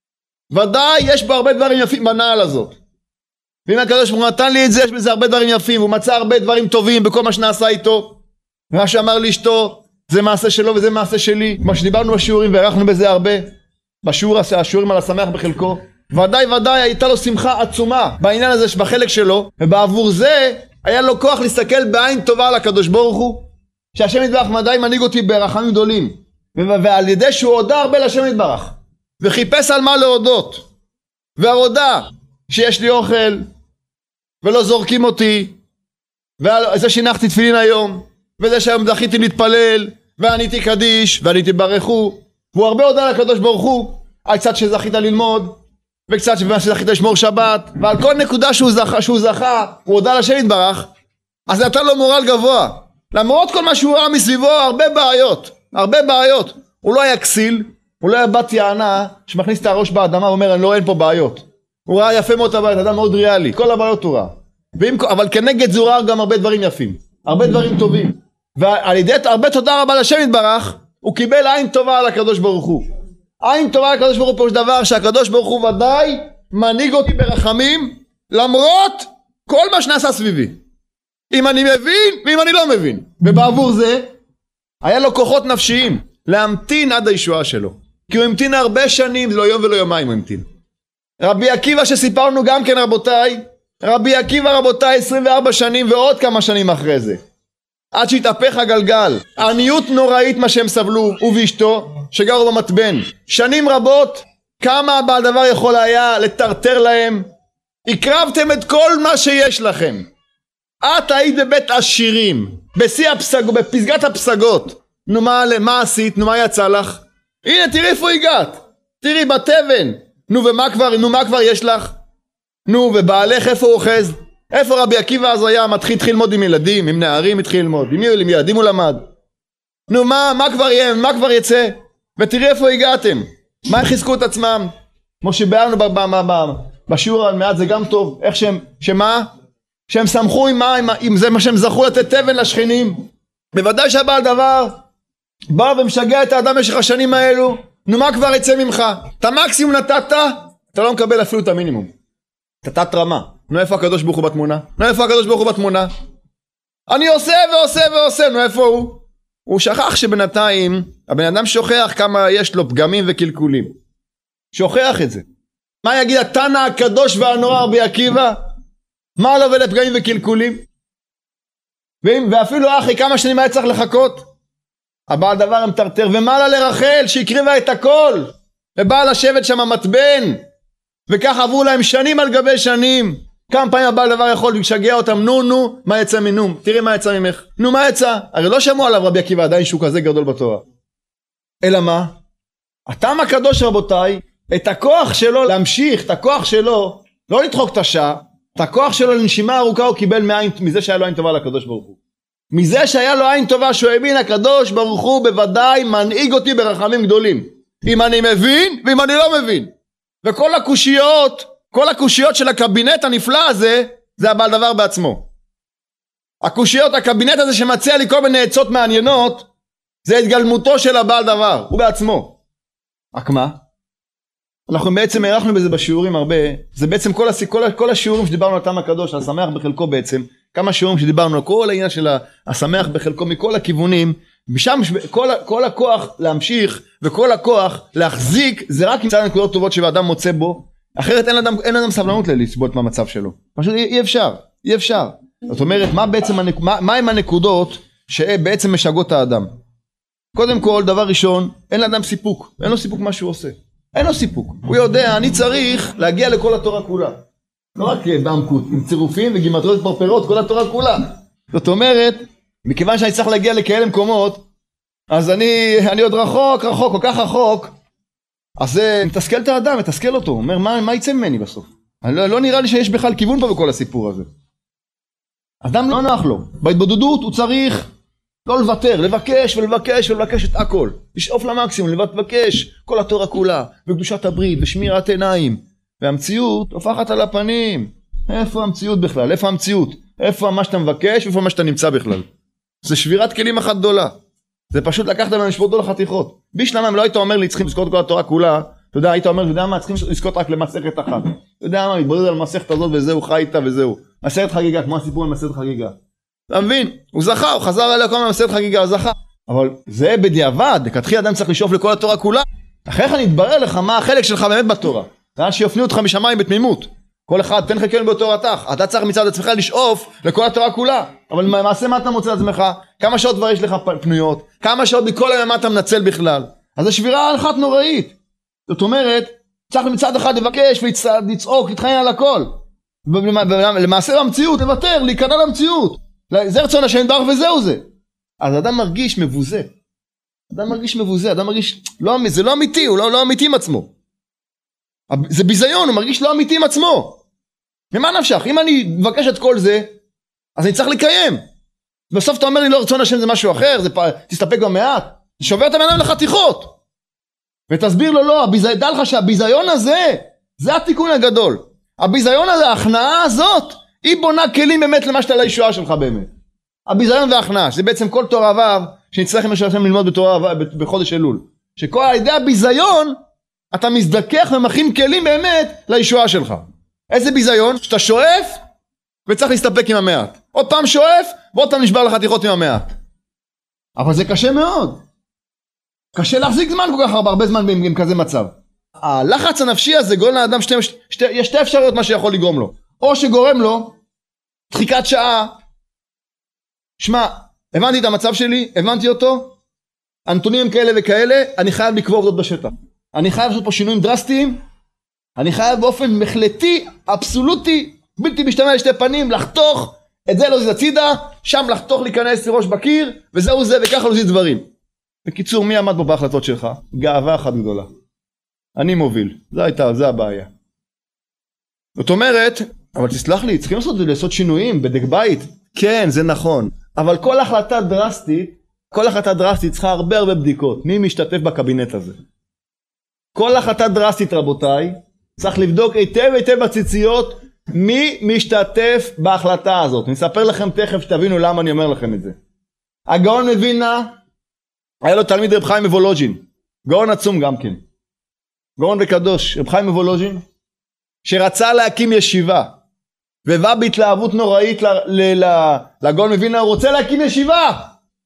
ודאי יש בו הרבה דברים יפים בנעל הזאת. ואם הקדוש ברוך הוא נתן לי את זה, יש בזה הרבה דברים יפים, והוא מצא הרבה דברים טובים בכל מה שנעשה איתו. ומה שאמר לאשתו, זה מעשה שלו וזה מעשה שלי. כמו שדיברנו בשיעורים וערכנו בזה הרבה. בשיעור, השיעורים על השמח בחלקו. ודאי ודאי הייתה לו שמחה עצומה בעניין הזה שבחלק שלו, ובעבור זה היה לו כוח להסתכל בעין טובה על הקדוש ברוך הוא, שהשם יתברך מדי מנהיג אותי ברחמים גדולים, ועל ידי שהוא הודה הרבה לשם יתברך, וחיפש על מה להודות, והודה שיש לי אוכל, ולא זורקים אותי, וזה שהנחתי תפילין היום, וזה שהיום זכיתי להתפלל, ועניתי קדיש, ועניתי ברכו, והוא הרבה הודה לקדוש ברוך הוא, על קצת שזכית ללמוד, וקצת שזכית לשמור שבת, ועל כל נקודה שהוא זכה, שהוא זכה, הוא הודה לשם יתברך, אז נתן לו מורל גבוה. למרות כל מה שהוא ראה מסביבו, הרבה בעיות, הרבה בעיות. הוא לא היה כסיל, הוא לא היה בת יענה, שמכניס את הראש באדמה ואומר, אני לא, אין פה בעיות. הוא ראה יפה מאוד את הבית, אדם מאוד ריאלי, כל הבעיות הוא ראה. ואם, אבל כנגד זה הוא ראה גם הרבה דברים יפים, הרבה דברים טובים. ועל ידי הרבה תודה רבה לשם יתברך, הוא קיבל עין טובה על הקדוש ברוך הוא. עין טובה על הקדוש ברוך הוא פירוש דבר שהקדוש ברוך הוא ודאי מנהיג אותי ברחמים, למרות כל מה שנעשה סביבי. אם אני מבין ואם אני לא מבין. ובעבור זה היה לו כוחות נפשיים להמתין עד הישועה שלו, כי הוא המתין הרבה שנים, לא יום ולא יומיים הוא המתין. רבי עקיבא שסיפרנו גם כן רבותיי, רבי עקיבא רבותיי עשרים וארבע שנים ועוד כמה שנים אחרי זה, עד שהתהפך הגלגל. עניות נוראית מה שהם סבלו, הוא ואשתו שגרו במתבן שנים רבות. כמה הבעל דבר יכול היה לטרטר להם? הקרבתם את כל מה שיש לכם, את היית בבית עשירים, בשיא הפסגות, בפסגת הפסגות. נו מה, מה עשית? נו מה יצא לך? הנה תראי איפה הגעת, תראי בתבן. נו ומה כבר, נו מה כבר יש לך? נו ובעלך איפה הוא אוחז? איפה רבי עקיבא אז היה? מתחיל התחיל ללמוד עם ילדים, עם נערים התחיל ללמוד, עם ילדים הוא למד. נו מה, מה כבר יהיה, מה כבר יצא? ותראי איפה הגעתם, מה הם חיזקו את עצמם? כמו שבארנו בשיעור על מעט זה גם טוב, איך שהם, שמה? שהם שמחו עם מה, עם, עם זה מה שהם זכו לתת תבן לשכנים. בוודאי שהבעל דבר בא ומשגע את האדם במשך השנים האלו. נו מה כבר יצא ממך? את המקסימום נתת, אתה לא מקבל אפילו את המינימום, אתה תת רמה. נו איפה הקדוש ברוך הוא בתמונה? נו איפה הקדוש ברוך הוא בתמונה? אני עושה ועושה ועושה, נו איפה הוא? הוא שכח שבינתיים הבן אדם שוכח כמה יש לו פגמים וקלקולים, שוכח את זה. מה יגיד התנא הקדוש והנורא רבי עקיבא? מה לו ולפגמים וקלקולים? ואפילו אחרי כמה שנים היה צריך לחכות. הבעל דבר הם טרטר, ומה לה לרחל שהקריבה את הכל ובאה לשבת שם מתבן, וכך עברו להם שנים על גבי שנים. כמה פעמים הבעל דבר יכול לשגע אותם, נו נו מה יצא מנום, תראי מה יצא ממך, נו מה יצא? הרי לא שמעו עליו רבי עקיבא עדיין שהוא כזה גדול בתורה, אלא מה? הטעם הקדוש רבותיי, את הכוח שלו להמשיך, את הכוח שלו לא לדחוק את השעה, את הכוח שלו לנשימה ארוכה הוא קיבל מעין, מזה שהיה לו עין טובה לקדוש ברוך הוא. מזה שהיה לו עין טובה שהוא האמין הקדוש ברוך הוא בוודאי מנהיג אותי ברחמים גדולים, אם אני מבין ואם אני לא מבין. וכל הקושיות, כל הקושיות של הקבינט הנפלא הזה, זה הבעל דבר בעצמו. הקושיות, הקבינט הזה שמציע לי כל מיני עצות מעניינות, זה התגלמותו של הבעל דבר, הוא בעצמו. רק מה? אנחנו בעצם הערכנו בזה בשיעורים הרבה, זה בעצם כל, הס... כל, כל השיעורים שדיברנו על טעם הקדוש, על שמח בחלקו בעצם, כמה שיעורים שדיברנו על כל העניין של השמח בחלקו מכל הכיוונים, משם כל, כל הכוח להמשיך וכל הכוח להחזיק זה רק מצד הנקודות טובות שאדם מוצא בו, אחרת אין אדם, אין אדם סבלנות לסבול את מהמצב שלו, פשוט אי, אי אפשר, אי אפשר. זאת אומרת, מה בעצם, מה, מה הם הנקודות שבעצם משגעות את האדם? קודם כל, דבר ראשון, אין לאדם סיפוק, אין לו סיפוק מה שהוא עושה, אין לו סיפוק, הוא יודע, אני צריך להגיע לכל התורה כולה, לא רק בעמקות, עם צירופים וגימטריות פרפרות, כל התורה כולה. זאת אומרת, מכיוון שאני צריך להגיע לכאלה מקומות, אז אני, אני עוד רחוק, רחוק, כל כך רחוק, אז זה מתסכל את האדם, מתסכל אותו, אומר, מה, מה יצא ממני בסוף? לא, לא נראה לי שיש בכלל כיוון פה בכל הסיפור הזה. אדם לא נוח לו, בהתבודדות הוא צריך לא לוותר, לבקש ולבקש ולבקש את הכל, לשאוף למקסימום, לבקש כל התורה כולה, וקדושת הברית, ושמירת עיניים, והמציאות הופכת על הפנים. איפה המציאות בכלל? איפה המציאות? איפה מה שאתה מבקש ואיפה מה שאתה נמצא בכלל? זה שבירת כלים אחת גדולה. זה פשוט לקחת ממנו לשפוט אותו לחתיכות. בשלמה אם לא היית אומר לי צריכים לזכות כל התורה כולה, אתה יודע, היית אומר, אתה יודע מה, צריכים לזכות רק למסכת אחת. אתה יודע מה, מתבודד על מסכת הזאת וזהו, חי איתה וזהו. מסכת חגיגה, כמו הסיפור על מסכת חגיגה. אתה מבין? הוא זכה, הוא חזר עליה כל מיני מסכת חגיגה, הוא זכה. אבל זה בדיעבד, כתחילה אדם צריך לשאוף לכל התורה כולה. אחרי כן יתברר לך מה החלק שלך באמת בתורה. אתה שיופנו אותך משמיים בתמימות. כל אחד תן חלקנו בתורתך. אתה צריך מצד עצמך לשאוף לכל התורה כולה. אבל למעשה מה אתה מוצא לעצמך? כמה שעות כבר יש לך פנויות? כמה שעות מכל הימה אתה מנצל בכלל? אז זה שבירה אחת נוראית. זאת אומרת, צריך מצד אחד לבקש ולצעוק, להתחיין על הכל. ולמעשה במציאות, לוותר, להיכנע למציאות. זה רצון השם יתברך וזהו זה. אז אדם מרגיש מבוזה. אדם מרגיש מבוזה, אדם מרגיש, לא, זה לא אמיתי, הוא לא, לא אמיתי עם עצמו. זה ביזיון, הוא מרגיש לא אמיתי עם עצמו. ומה נפשך? אם אני מבקש את כל זה, אז אני צריך לקיים. בסוף אתה אומר לי, לא, רצון השם זה משהו אחר, זה פ... תסתפק במעט. שובר את המנהל לחתיכות. ותסביר לו, לא, הביזי... דע לך שהביזיון הזה, זה התיקון הגדול. הביזיון הזה, ההכנעה הזאת, היא בונה כלים באמת למה שאתה לישועה שלך באמת. הביזיון וההכנעה, שזה בעצם כל תורה ו' שנצטרך עם השם ללמוד בתורה ו' בחודש אלול. שכל על ידי הביזיון, אתה מזדכך ומכין כלים באמת לישועה שלך. איזה ביזיון? שאתה שואף וצריך להסתפק עם המעט. עוד פעם שואף ועוד פעם נשבר לחתיכות עם המעט. אבל זה קשה מאוד. קשה להחזיק זמן כל כך הרבה, הרבה זמן עם כזה מצב. הלחץ הנפשי הזה גורם לאדם, שתי, שתי, יש שתי אפשרויות מה שיכול לגרום לו. או שגורם לו דחיקת שעה. שמע, הבנתי את המצב שלי, הבנתי אותו, הנתונים הם כאלה וכאלה, אני חייב לקבור עובדות בשטח. אני חייב לעשות פה שינויים דרסטיים, אני חייב באופן מחלטי, אבסולוטי, בלתי משתמע לשתי פנים, לחתוך, את זה לא זיז הצידה, שם לחתוך להיכנס לראש בקיר, וזהו זה, וככה לא זיז דברים. בקיצור, מי עמד פה בהחלטות שלך? גאווה אחת גדולה. אני מוביל, זה הייתה, זה הבעיה. זאת אומרת, אבל תסלח לי, צריכים לעשות, לעשות שינויים בדק בית. כן, זה נכון. אבל כל החלטה דרסטית, כל החלטה דרסטית צריכה הרבה הרבה בדיקות. מי משתתף בקבינט הזה? כל החלטה דרסטית, רבותיי, צריך לבדוק היטב היטב בציציות, מי משתתף בהחלטה הזאת. אני אספר לכם תכף שתבינו למה אני אומר לכם את זה. הגאון מווילנה, היה לו תלמיד רב חיים מוולוז'ין, גאון עצום גם כן. גאון וקדוש, רב חיים מוולוז'ין, שרצה להקים ישיבה, ובא בהתלהבות נוראית לגאון מווילנה, הוא רוצה להקים ישיבה.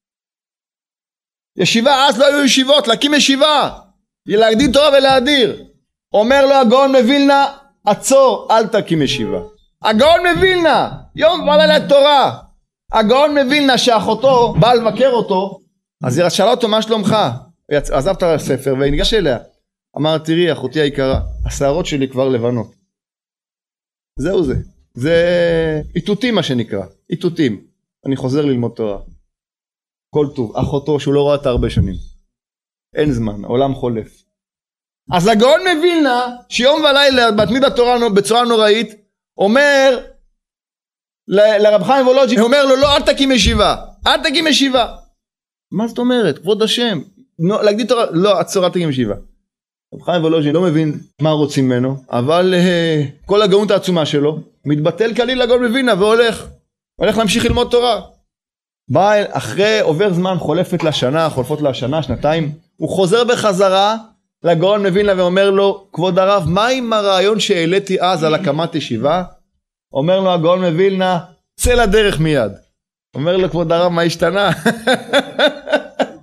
ישיבה, אז לא היו ישיבות, להקים ישיבה. להגדיל תורה ולהדיר. אומר לו הגאון מווילנה, עצור, אל תקים ישיבה. הגאון מווילנה, יום ולילה תורה. הגאון מווילנה שאחותו בא לבקר אותו, אז היא שאלה אותו מה שלומך. הוא עזב את הספר וניגש אליה. אמר, תראי אחותי היקרה, השערות שלי כבר לבנות. זהו זה. זה איתותים מה שנקרא. איתותים. אני חוזר ללמוד תורה. כל טוב. אחותו שהוא לא ראה את הרבה שנים. אין זמן, העולם חולף. אז הגאון מווילנה, שיום ולילה מתמיד בתורה בצורה נוראית, אומר ל- לרב חיים וולוז'ין, אומר לו, לא, אל תקים ישיבה, אל תקים ישיבה. מה זאת אומרת? כבוד השם, נו, להגדיל תורה, לא, עצור, אל תקים ישיבה. רב חיים וולוז'ין לא מבין מה רוצים ממנו, אבל uh, כל הגאונות העצומה שלו, מתבטל כליל לגאון מווילנה והולך, הולך להמשיך ללמוד תורה. בא אחרי, עובר זמן, חולפת לה שנה, חולפות לה שנה, שנתיים, הוא חוזר בחזרה לגאון מווילנה ואומר לו, כבוד הרב, מה עם הרעיון שהעליתי אז על הקמת ישיבה? אומר לו הגאון מווילנה, צא לדרך מיד. אומר לו, כבוד הרב, מה השתנה?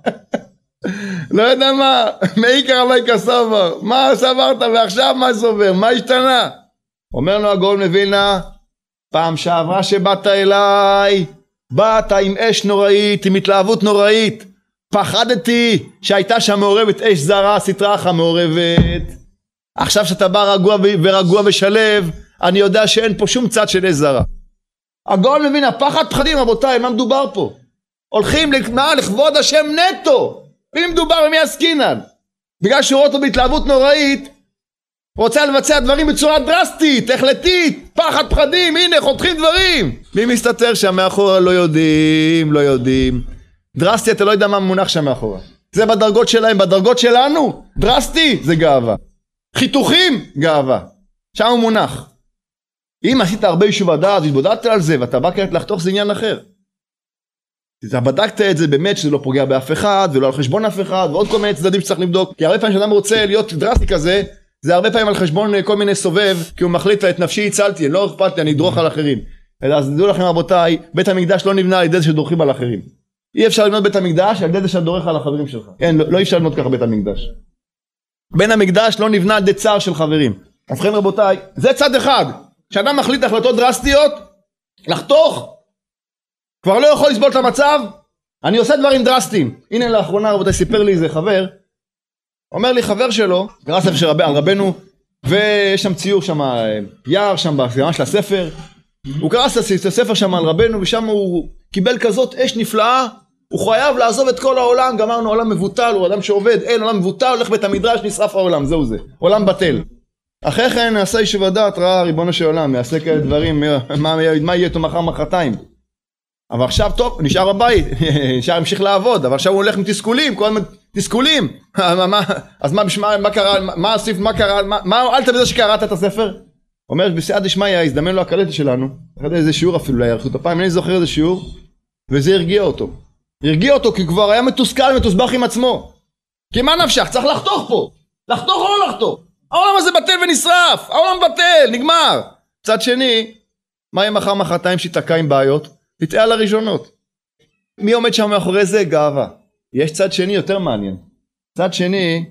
לא יודע מה, מעיקר עלי כסבר, מה סברת ועכשיו מה סובר, מה השתנה? אומר לו הגאון מווילנה, פעם שעברה שבאת אליי, באת עם אש נוראית, עם התלהבות נוראית, פחדתי שהייתה שם מעורבת אש זרה, סטרה אחת מעורבת. עכשיו שאתה בא רגוע ורגוע ושלב, אני יודע שאין פה שום צד של אש זרה. הגאון מווילנה, פחד פחדים רבותיי, מה מדובר פה? הולכים מה? לכבוד השם נטו. ואם מדובר במי עסקינן, בגלל שהוא רואה אותו בהתלהבות נוראית, רוצה לבצע דברים בצורה דרסטית, החלטית, פחד פחדים, הנה חותכים דברים. מי מסתתר שם מאחורה? לא יודעים, לא יודעים. דרסטי, אתה לא יודע מה מונח שם מאחורה. זה בדרגות שלהם, בדרגות שלנו. דרסטי זה גאווה. חיתוכים גאווה. שם הוא מונח. אם עשית הרבה יישוב הדעת, התבודדת על זה, ואתה בא כעת לחתוך, זה עניין אחר. אתה בדקת את זה באמת שזה לא פוגע באף אחד, ולא על חשבון אף אחד, ועוד כל מיני צדדים שצריך לבדוק. כי הרבה פעמים שאדם רוצה להיות דרסטי כזה, זה הרבה פעמים על חשבון כל מיני סובב, כי הוא מחליט את נפשי הצלתי, לא אכפת לי, אני אדרוך על אחרים. אז תדעו לכם רבותיי, בית המקדש לא נבנה על ידי זה שדורכים על אחרים. אי אפשר לבנות בית המקדש על ידי זה שדורך על החברים שלך. כן, לא, לא אפשר לבנות ככה בית המקדש. בית המקדש לא נבנה על ידי צער של חברים. אז כן רבותיי, זה צד אחד. כשאדם מחליט החלטות דרסטיות, לחתוך, כבר לא יכול לסבול את המצב, אני עושה דברים דרסטיים. הנה לאחרונה רבותיי סיפר לי איזה חבר, אומר לי חבר שלו, קרא ספר של רבי, על רבנו, ויש שם ציור שם, יער שם בהקדמה של הספר, הוא קרא את הספר שם על רבנו, ושם הוא קיבל כזאת אש נפלאה, הוא חייב לעזוב את כל העולם, גמרנו עולם מבוטל, הוא אדם שעובד, אין עולם מבוטל, הולך בית המדרש, נשרף העולם, זהו זה, עולם בטל. אחרי כן נעשה יישוב הדעת, ראה ריבונו של עולם, יעשה כאלה דברים, מה, מה, מה יהיה איתו מחר מחרתיים. אבל עכשיו טוב, נשאר הבית, נשאר המשיך לעבוד, אבל עכשיו הוא הולך עם תסכולים, כל הזמן תסכולים. אז מה, בשמה, מה קרה, מה הוסיף, מה קרה, מה, מה הועלת בזה שקראת את הספר? אומר, בסייעתא דשמיא, הזדמן לו הקלטת שלנו, אחרי איזה שיעור אפילו להיערכות הפעם, אני זוכר איזה שיעור, וזה הרגיע אותו. הרגיע אותו כי כבר היה מתוסכל, מתוסבך עם עצמו. כי מה נפשך? צריך לחתוך פה. לחתוך או לא לחתוך? העולם הזה בטל ונשרף, העולם בטל, נגמר. צד שני, מה יהיה מחר מחרתיים שתקע עם בעיות? תתאה על הראשונות. מי עומד שם מאחורי זה? גאווה. יש צד שני יותר מעניין. צד שני,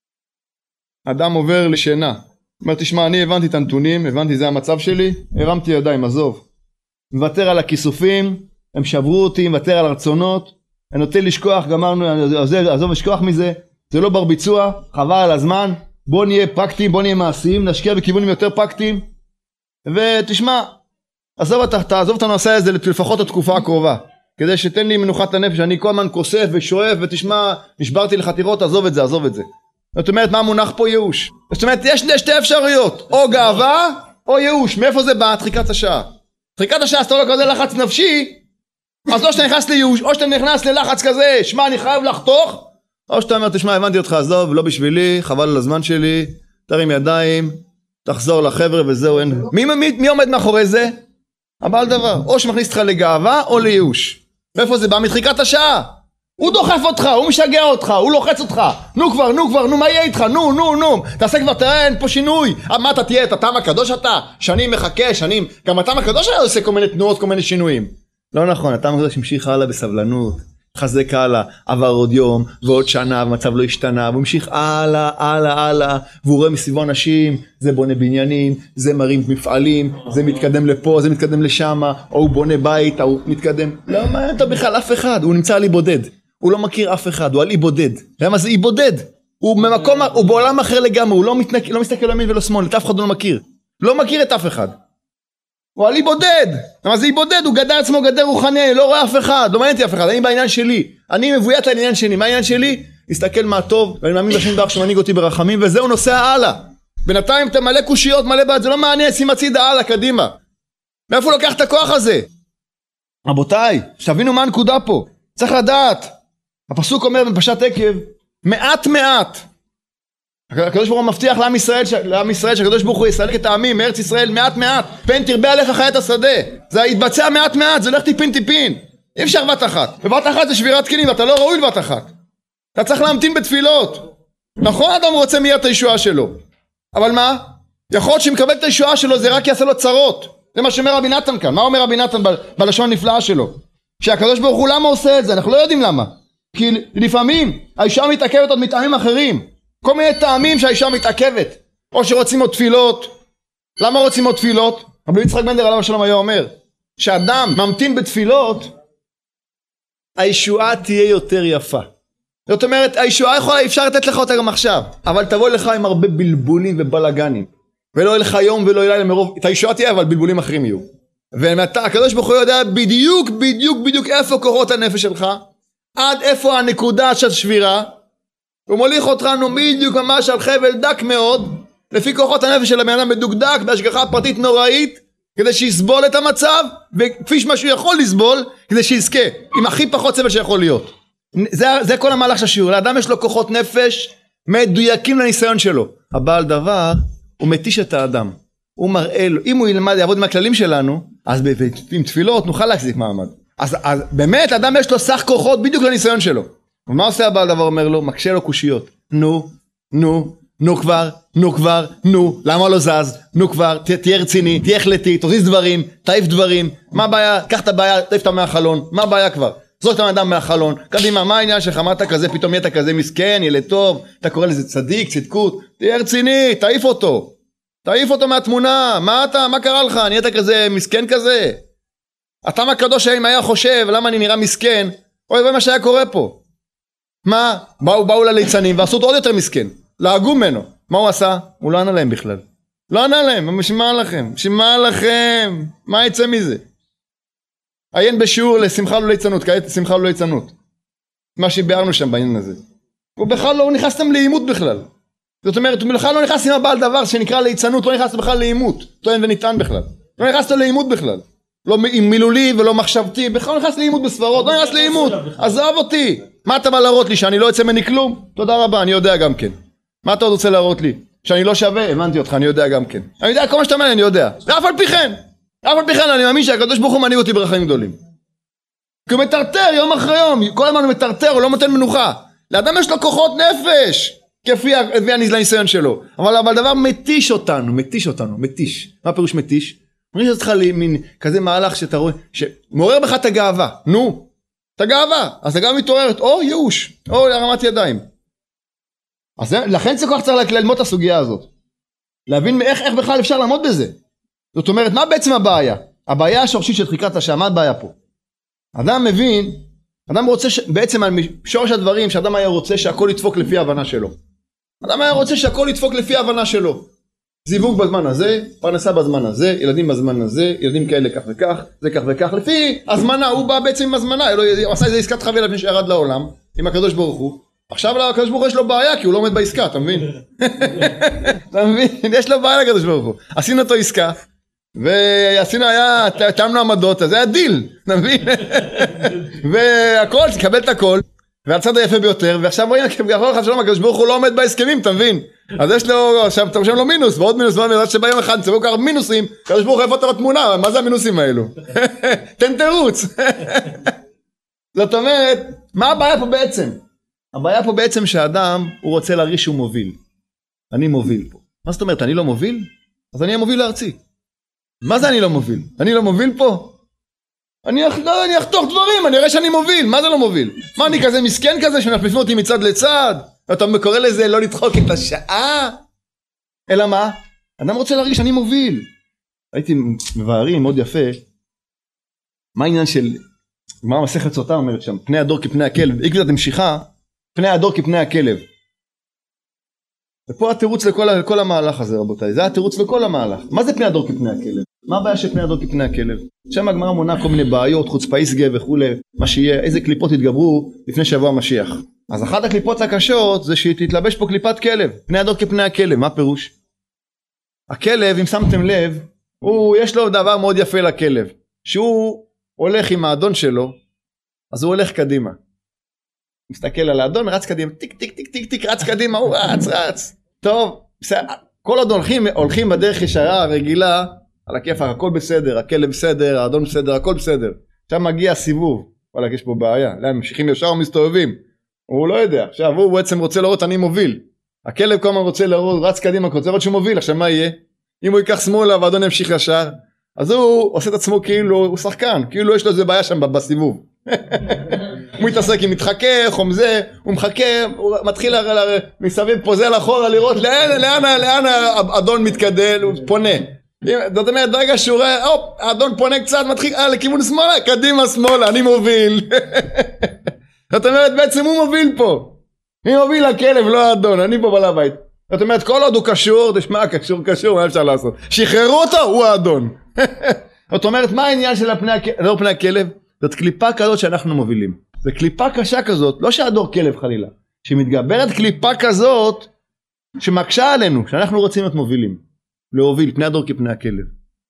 אדם עובר לשינה. אומר, תשמע, אני הבנתי את הנתונים, הבנתי זה המצב שלי, הרמתי ידיים, עזוב. מוותר על הכיסופים, הם שברו אותי, מוותר על הרצונות, אני נוטה לשכוח, גמרנו, עזוב לשכוח מזה, זה לא בר ביצוע, חבל על הזמן, בוא נהיה פרקטיים, בוא נהיה מעשיים, נשקיע בכיוונים יותר פרקטיים, ותשמע, עזוב, תעזוב את הנושא הזה לפחות התקופה הקרובה, כדי שתן לי מנוחת הנפש, אני כל הזמן כוסף ושואף, ותשמע, נשברתי לחתירות, עזוב את זה, עזוב את זה. זאת אומרת, מה מונח פה? ייאוש. זאת אומרת, יש שתי אפשרויות, או גאווה, או ייאוש. מאיפה זה בא? דחיקת השעה. דחיקת השעה, אז אתה לא כזה לחץ נפשי, אז או שאתה נכנס לייאוש, או שאתה נכנס ללחץ כזה, שמע, אני חייב לחתוך, או שאתה אומר, תשמע, הבנתי אותך, עזוב, לא בשבילי, חבל על הזמן שלי, תרים ידיים, תחזור לחבר'ה וזהו, אין... מי, מי, מי עומד מאחורי זה? הבעל דבר, או שמכניס אותך לגאווה, או לייאוש. מאיפה זה בא? מדחיקת השעה. הוא דוחף אותך, הוא משגע אותך, הוא לוחץ אותך. נו כבר, נו כבר, נו מה יהיה איתך? נו, נו, נו. תעשה כבר, תראה, אין פה שינוי. מה אתה תהיה? אתה תם הקדוש אתה? שנים מחכה, שנים. גם התם הקדוש היה עושה כל מיני תנועות, כל מיני שינויים. לא נכון, התם הקדוש המשיך הלאה בסבלנות. חזק הלאה, עבר עוד יום ועוד שנה ומצב לא השתנה, והוא המשיך הלאה, הלאה, הלאה, והוא רואה מסביבו אנשים, זה בונה בניינים, זה מרים מפעלים, זה מתקדם לפה, זה מתקדם לשם, או הוא בונה בית, או הוא מתקדם. לא מעניין אותו בכלל אף אחד, הוא נמצא על אי בודד. הוא לא מכיר אף אחד, הוא על אי בודד. למה זה אי בודד? הוא במקום, הוא בעולם אחר לגמרי, הוא לא, מתנק, לא מסתכל לימין ולא שמאל, את אף אחד הוא לא מכיר. לא מכיר את אף אחד. הוא על אי בודד. למה זה אי בודד? הוא גדל עצמו גדר רוחני, לא רואה אף אחד, לא מעניין אותי אף אחד, אני בעניין שלי. אני מבוית על העניין שלי, מה העניין שלי? להסתכל מה טוב, ואני מאמין בשם דרך שמנהיג אותי ברחמים, וזהו נוסע הלאה. בינתיים אתה מלא קושיות, מלא בעד, זה לא מעניין, שים הצידה הלאה, קדימה. מאיפה הוא לוקח את הכוח הזה? רבותיי, שתבינו מה הנקודה פה. צריך לדעת. הפסוק אומר בפרשת עקב, מעט מעט. הקדוש ברוך הוא מבטיח לעם ישראל, לעם ישראל שהקדוש ברוך הוא יסלק את העמים מארץ ישראל מעט מעט. פן תרבה עליך חיית השדה. זה יתבצע מעט מעט, זה הולך טיפין טיפין. אי אפשר בת אחת. ובת אחת זה שבירת כלים, ואתה לא ראוי לבת אחת. אתה צריך להמתין בתפילות. נכון, אדם רוצה מיד את הישועה שלו. אבל מה? יכול להיות שמקבל את הישועה שלו, זה רק יעשה לו צרות. זה מה שאומר רבי נתן כאן. מה אומר רבי נתן ב- בלשון הנפלאה שלו? שהקדוש ברוך הוא למה עושה את זה? אנחנו לא יודעים למה. כי לפעמים האישה מתעכבת עוד מטעמים אחרים. כל מיני טעמים שהאישה מתעכבת. או שרוצים עוד תפילות. למה רוצים עוד תפילות? רבי יצחק בן דר עליו השלום היה אומר, שאדם ממתין בתפילות, הישועה תהיה יותר יפה. זאת אומרת, הישועה יכולה, אפשר לתת לך אותה גם עכשיו, אבל תבוא לך עם הרבה בלבולים ובלגנים. ולא יהיה לך יום ולא יהיה לילה מרוב, את הישועה תהיה, אבל בלבולים אחרים יהיו. ומתה, הקדוש ברוך הוא יודע בדיוק, בדיוק, בדיוק איפה כוחות הנפש שלך, עד איפה הנקודה של שבירה, הוא מוליך אותנו בדיוק ממש על חבל דק מאוד, לפי כוחות הנפש של הבן אדם מדוקדק, בהשגחה פרטית נוראית, כדי שיסבול את המצב, וכפי שמה שהוא יכול לסבול, כדי שיזכה, עם הכי פחות סבל שיכול להיות. זה, זה כל המהלך של השיעור. לאדם יש לו כוחות נפש מדויקים לניסיון שלו. הבעל דבר, הוא מתיש את האדם. הוא מראה לו, אם הוא ילמד, יעבוד עם הכללים שלנו, אז עם תפילות נוכל להחזיק מעמד. אז, אז באמת, לאדם יש לו סך כוחות בדיוק לניסיון שלו. ומה עושה הבעל דבר? אומר לו, מקשה לו קושיות. נו, נו, נו כבר, נו כבר, נו, למה לא זז? נו כבר, ת, תהיה רציני, תהיה החלטי, תוזיז דברים, תעיף דברים. מה הבעיה? קח את הבעיה, תעיף אותה מהחלון. מה הבעיה כבר? זרוק את האדם מהחלון. קדימה, מה העניין שלך? מה אתה כזה? פתאום יהיה אתה כזה מסכן, ילד טוב, אתה קורא לזה צדיק, צדקות. תהיה רציני, תעיף אותו. תעיף אותו מהתמונה. מה אתה? מה קרה לך? נהיית כזה מסכן כזה? אתה מהקדוש אם היה חושב, למה אני נראה מסכן? אוי, זה מה שהיה קורה פה. מה? באו, באו לליצנים ועשו אותו עוד יותר מסכן. להגו ממנו. מה הוא עשה? הוא לא ענה להם בכלל. לא ענה להם. משמע לכם. משמע לכם. מה יצא מזה? עיין בשיעור לשמחה לא ליצנות. כעת שמחה לא ליצנות. מה שביארנו שם בעניין הזה. הוא בכלל לא, הוא נכנסתם לאימות בכלל. זאת אומרת, הוא בכלל לא נכנס עם הבעל דבר שנקרא ליצנות. לא נכנס בכלל לאימות. טוען וניתן בכלל. לא נכנס לאימות בכלל. לא עם מילולי ולא מחשבתי. בכלל לא נכנס לאימות בסברות. לא נכנס לאימות. עזב אותי. מה אתה בא להראות לי? שאני לא יוצא מני כלום? תודה רבה, אני יודע גם כן. מה אתה עוד רוצה להראות לי? שאני לא שווה? הבנתי אותך, אני יודע גם כן. אני יודע, כל מה שאתה אומר, אני יודע. ואף על פי כן, אף על פי כן, אני מאמין שהקדוש ברוך הוא מנהיג אותי ברחמים גדולים. כי הוא מטרטר יום אחרי יום, כל הזמן הוא מטרטר, הוא לא נותן מנוחה. לאדם יש לו כוחות נפש, כפי הניסיון שלו. אבל אבל דבר מתיש אותנו, מתיש אותנו, מתיש. מה פירוש מתיש? אני חושב לך לי מין כזה מהלך שאתה רואה, שמעורר בך את הגאווה. נו, את הגאווה. אז הגאווה מתעוררת, או ייאוש, או הרמת ידיים. אז לכן צריך כל כך צריך ללמוד את הסוגיה הזאת. להבין איך, איך בכלל אפשר לעמוד בזה. זאת אומרת, מה בעצם הבעיה? הבעיה השורשית של דחיקת השעה, מה הבעיה פה? אדם מבין, אדם רוצה ש... בעצם על שורש הדברים, שאדם היה רוצה שהכל ידפוק לפי ההבנה שלו. אדם היה רוצה שהכל ידפוק לפי ההבנה שלו. זיווג בזמן הזה, פרנסה בזמן הזה, ילדים בזמן הזה, ילדים כאלה כך וכך, זה כך וכך, לפי הזמנה, הוא בא בעצם עם הזמנה, הוא עשה איזה עסקת חבילה לפני שירד לעולם, עם הקדוש ברוך הוא. עכשיו הקדוש ברוך הוא יש לו בעיה, כי הוא לא עומד בעסקה, אתה מבין? אתה מבין? יש לו בעיה לקדוש ברוך הוא. עשינו אותו עסקה, ועשינו היה, תאמנו עמדות, זה היה דיל, אתה מבין? והכל, תקבל את הכל, והצד היפה ביותר, ועכשיו רואים, הקדוש ברוך הוא לא עומד בהסכמים, אתה מבין? אז יש לו, עכשיו אתה רושם לו מינוס, ועוד מינוס, ועוד מינוס, שביום אחד נצברו ככה מינוסים, הקדוש ברוך הוא איפה אותה בתמונה, מה זה המינוסים האלו? תן תירוץ. זאת אומרת, מה הבעיה פה בעצם? הבעיה פה בעצם שהאדם הוא רוצה להרגיש שהוא מוביל. אני מוביל פה. מה זאת אומרת, אני לא מוביל? אז אני המוביל לארצי. מה זה אני לא מוביל? אני לא מוביל פה? אני, לא, אני אחתוך דברים, אני אראה שאני מוביל. מה זה לא מוביל? מה אני כזה מסכן כזה שמפליפים אותי מצד לצד? אתה קורא לזה לא לדחוק את השעה? אלא מה? אדם רוצה להרגיש שאני מוביל. הייתי מבארים מאוד יפה. מה העניין של... מה המסכת סוטה אומרת שם? פני הדור כפני הכלב. עקבית המשיכה. פני הדור כפני הכלב. ופה התירוץ לכל, לכל המהלך הזה, רבותיי. זה התירוץ לכל המהלך. מה זה פני הדור כפני הכלב? מה הבעיה של פני הדור כפני הכלב? שם הגמרא מונה כל מיני בעיות, חוצפה יסגה וכו', מה שיהיה, איזה קליפות יתגברו לפני שיבוא המשיח. אז אחת הקליפות הקשות זה שתתלבש פה קליפת כלב. פני הדור כפני הכלב, מה פירוש? הכלב, אם שמתם לב, הוא, יש לו דבר מאוד יפה לכלב. שהוא הולך עם האדון שלו, אז הוא הולך קדימה. מסתכל על האדון, רץ קדימה, טיק טיק טיק טיק טיק, רץ קדימה, הוא רץ רץ. טוב, כל עוד הולכים, הולכים בדרך ישרה, רגילה, על הכיף, הכל בסדר, הכלב בסדר, האדון בסדר, הכל בסדר. עכשיו מגיע הסיבוב, וואלה, יש פה בעיה, להם ממשיכים ישר ומסתובבים. הוא לא יודע, עכשיו הוא בעצם רוצה לראות אני מוביל. הכלב כל הזמן רוצה לראות, רץ קדימה, רוצה לראות שהוא מוביל, עכשיו מה יהיה? אם הוא ייקח שמאלה והאדון ימשיך ישר, אז הוא עושה את עצמו כאילו הוא שחקן, כאילו יש לו איזה בעיה שם בסיבוב. הוא מתעסק עם מתחכה, חומזה, הוא מחכה, הוא מתחיל מסביב פוזל אחורה לראות לאן, לאן, לאן האדון מתקדם, הוא פונה. זאת אומרת, ברגע שהוא רואה, אופ, האדון פונה קצת, מתחיל אה, לכיוון שמאלה, קדימה שמאלה, אני מוביל. זאת אומרת, בעצם הוא מוביל פה. אני מוביל לכלב, לא האדון, אני פה בעל הבית. זאת אומרת, כל עוד הוא קשור, תשמע, קשור, קשור, מה אפשר לעשות? שחררו אותו, הוא האדון. זאת אומרת, מה העניין של הפני, הדור פני הכלב? זאת קליפה כזאת שאנחנו מובילים. זו קליפה קשה כזאת, לא שהדור כלב חלילה, שמתגברת קליפה כזאת, שמקשה עלינו, שאנחנו רוצים להיות מובילים. להוביל, פני הדור כפני הכלב.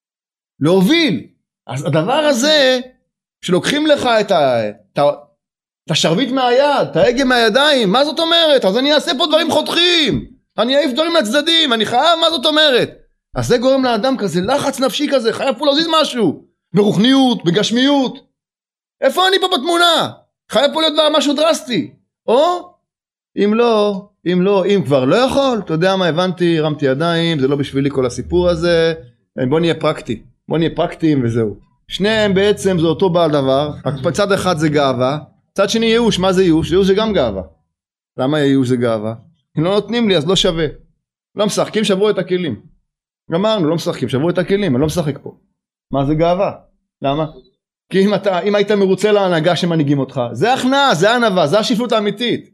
להוביל. אז הדבר הזה, שלוקחים לך את ה... את ה את השרביט מהיד, את ההגה מהידיים, מה זאת אומרת? אז אני אעשה פה דברים חותכים, אני אעיף דברים לצדדים, אני חייב, מה זאת אומרת? אז זה גורם לאדם כזה, לחץ נפשי כזה, חייב פה להזיז משהו, ברוחניות, בגשמיות. איפה אני פה בתמונה? חייב פה להיות דבר משהו דרסטי. או, אם לא, אם לא, אם כבר לא יכול, אתה יודע מה, הבנתי, רמתי ידיים, זה לא בשבילי כל הסיפור הזה, בוא נהיה פרקטי, בוא נהיה פרקטיים וזהו. שניהם בעצם זה אותו בעל דבר, צד אחד זה גאווה, צד שני ייאוש. מה זה ייאוש? ייאוש זה גם גאווה. למה ייאוש זה גאווה? אם לא נותנים לי אז לא שווה. לא משחקים, שברו את הכלים. גמרנו, לא משחקים, שברו את הכלים, אני לא משחק פה. מה זה גאווה? למה? כי אם, אתה, אם היית מרוצה להנהגה שמנהיגים אותך, זה הכנעה, זה ענווה, זה השפלות האמיתית.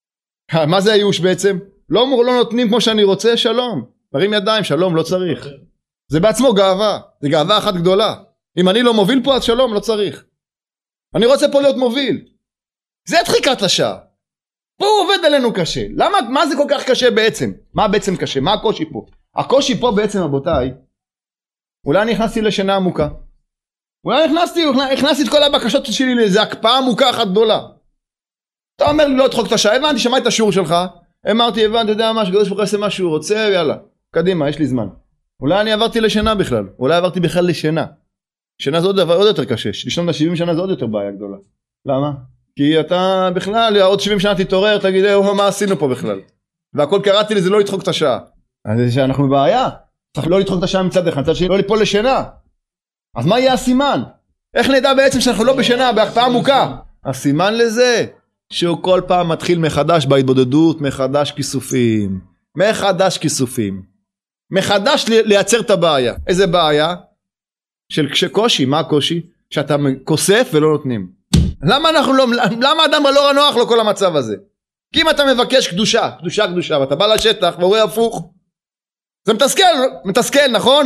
מה זה הייאוש בעצם? לא אמור, לא נותנים כמו שאני רוצה, שלום. מרים ידיים, שלום, לא צריך. זה בעצמו גאווה, זה גאווה אחת גדולה. אם אני לא מוביל פה אז שלום, לא צריך. אני רוצה פה להיות מוביל. זה דחיקת השעה. פה הוא עובד עלינו קשה. למה, מה זה כל כך קשה בעצם? מה בעצם קשה? מה הקושי פה? הקושי פה בעצם, רבותיי, אולי אני נכנסתי לשינה עמוקה. אולי נכנסתי, הכנסתי את כל הבקשות שלי לאיזה הקפאה עמוקה אחת גדולה. אתה אומר לי לא תחוק את השעה, הבנתי, שמעתי את השיעור שלך, אמרתי, הבנתי, אתה יודע מה, שקדוש ברוך הוא יעשה מה שהוא רוצה, יאללה, קדימה, יש לי זמן. אולי אני עברתי לשינה בכלל, אולי עברתי בכלל לשינה. שינה זה עוד דבר, עוד יותר קשה, לישון ל-שבעים שנה זה עוד יותר בעיה גדולה. למה? כי אתה בכלל, עוד שבעים שנה תתעורר, תגיד, מה עשינו פה בכלל? והכל קראתי לי, זה לא לדחוק את השעה. אז שאנחנו בבעיה, צריך לא לדחוק את השעה מצד אחד, מצד שני, לא ליפול לשינה. אז מה יהיה הסימן? איך נדע בעצם שאנחנו לא בשינה, בהקפאה עמוקה? הסימן לזה, שהוא כל פעם מתחיל מחדש בהתבודדות, מחדש כיסופים. מחדש כיסופים. מחדש לייצר את הבעיה. איזה בעיה? של קושי. מה הקושי? שאתה כוסף ולא נותנים. למה אנחנו לא, למה אדם לא נוח לו כל המצב הזה? כי אם אתה מבקש קדושה, קדושה קדושה, ואתה בא לשטח ורואה הפוך, זה מתסכל, מתסכל, נכון?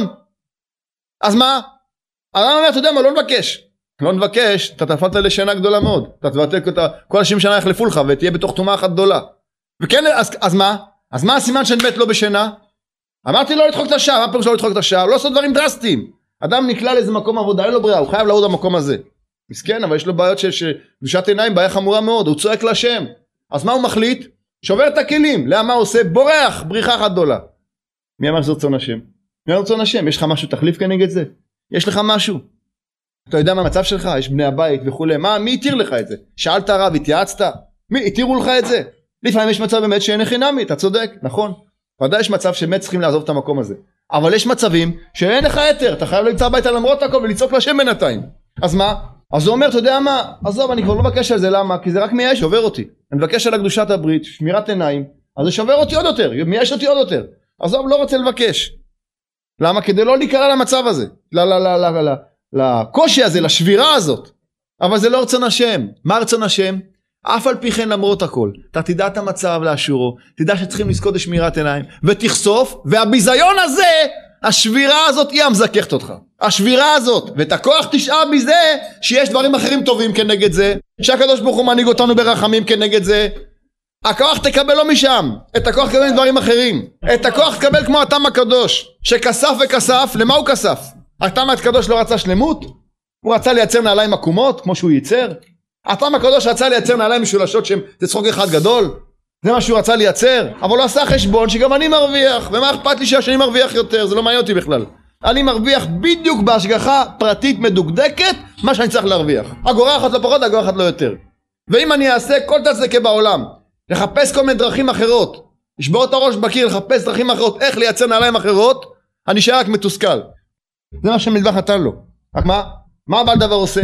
אז מה? אדם אומר, אתה יודע מה, לא נבקש. לא נבקש, אתה תפלת לשינה גדולה מאוד. אתה תבטל אותה, כל השבעים שנה יחלפו לך, ותהיה בתוך תומה אחת גדולה. וכן, אז, אז מה? אז מה הסימן שאני מת לא בשינה? אמרתי לא לדחוק את השעה, מה פירוש לא לדחוק את השעה? לא לעשות דברים דרסטיים. אדם נקלע לאיזה מקום עבודה, אין לו ברירה, הוא חייב לעוד במקום הזה. מסכן, אבל יש לו בעיות של קדושת עיניים, בעיה חמורה מאוד, הוא צועק לשם. אז מה הוא מחליט? שובר את הכלים. למה הוא עושה? בורח, בריחה אחת גדולה. מי אמר שזה רצון השם? מי אמר רצון השם? יש לך משהו תחליף כנגד זה? יש לך משהו? אתה יודע מה המצב שלך? יש בני הבית וכולי. מה? מי התיר לך את זה? שאלת הרב, התייעצת? מי התירו לך את זה? לפעמים יש מצב באמת שאין חינמי, אתה צודק, נכון? ודאי יש מצב שבאמת צריכים לעזוב את המקום הזה. אבל יש מצבים שאין לך יתר, אתה חייב למצוא הביתה למרות הכל ולצעוק לשם בינתיים. אז מה? אז הוא אומר, אתה יודע מה? עזוב, אני כבר לא מבקש על זה, למה? כי זה רק מייאש, שובר אותי. אני מבקש על הקדושת הברית, שמירת עיניים, אז זה שובר אותי עוד יותר, מייאש אותי עוד יותר. עזוב, לא רוצה לבקש. למה? כדי לא להיקרא למצב הזה, ל- ל- ל- ל- ל- לקושי הזה, לשבירה הזאת. אבל זה לא רצון השם. מה רצון השם? אף על פי כן למרות הכל. אתה תדע את המצב לאשורו, תדע שצריכים לזכות לשמירת עיניים, ותחשוף, והביזיון הזה, השבירה הזאת היא המזככת אותך. השבירה הזאת, ואת הכוח תשאב מזה, שיש דברים אחרים טובים כנגד זה, שהקדוש ברוך הוא מנהיג אותנו ברחמים כנגד זה. הכוח תקבל לא משם, את הכוח תקבל מדברים אחרים. את הכוח תקבל כמו התם הקדוש, שכסף וכסף, למה הוא כסף? התם הקדוש לא רצה שלמות? הוא רצה לייצר נעליים עקומות, כמו שהוא ייצר? התם הקדוש רצה לייצר נעליים משולשות שהם צחוק אחד גדול? זה מה שהוא רצה לייצר? אבל הוא עשה חשבון שגם אני מרוויח, ומה אכפת לי שהשני מרוויח יותר? זה לא מעניין אותי בכלל. אני מרוויח בדיוק בהשגחה פרטית מדוקדקת מה שאני צריך להרוויח. אגורה אחת לא פחות, אגורה אחת לא יותר. ואם אני אעשה כל תצדקה בעולם, לחפש כל מיני דרכים אחרות, לשבור את הראש בקיר, לחפש דרכים אחרות, איך לייצר נעליים אחרות, אני אשאר רק מתוסכל. זה מה שמטבח נתן לו. רק מה? מה הבעל דבר עושה?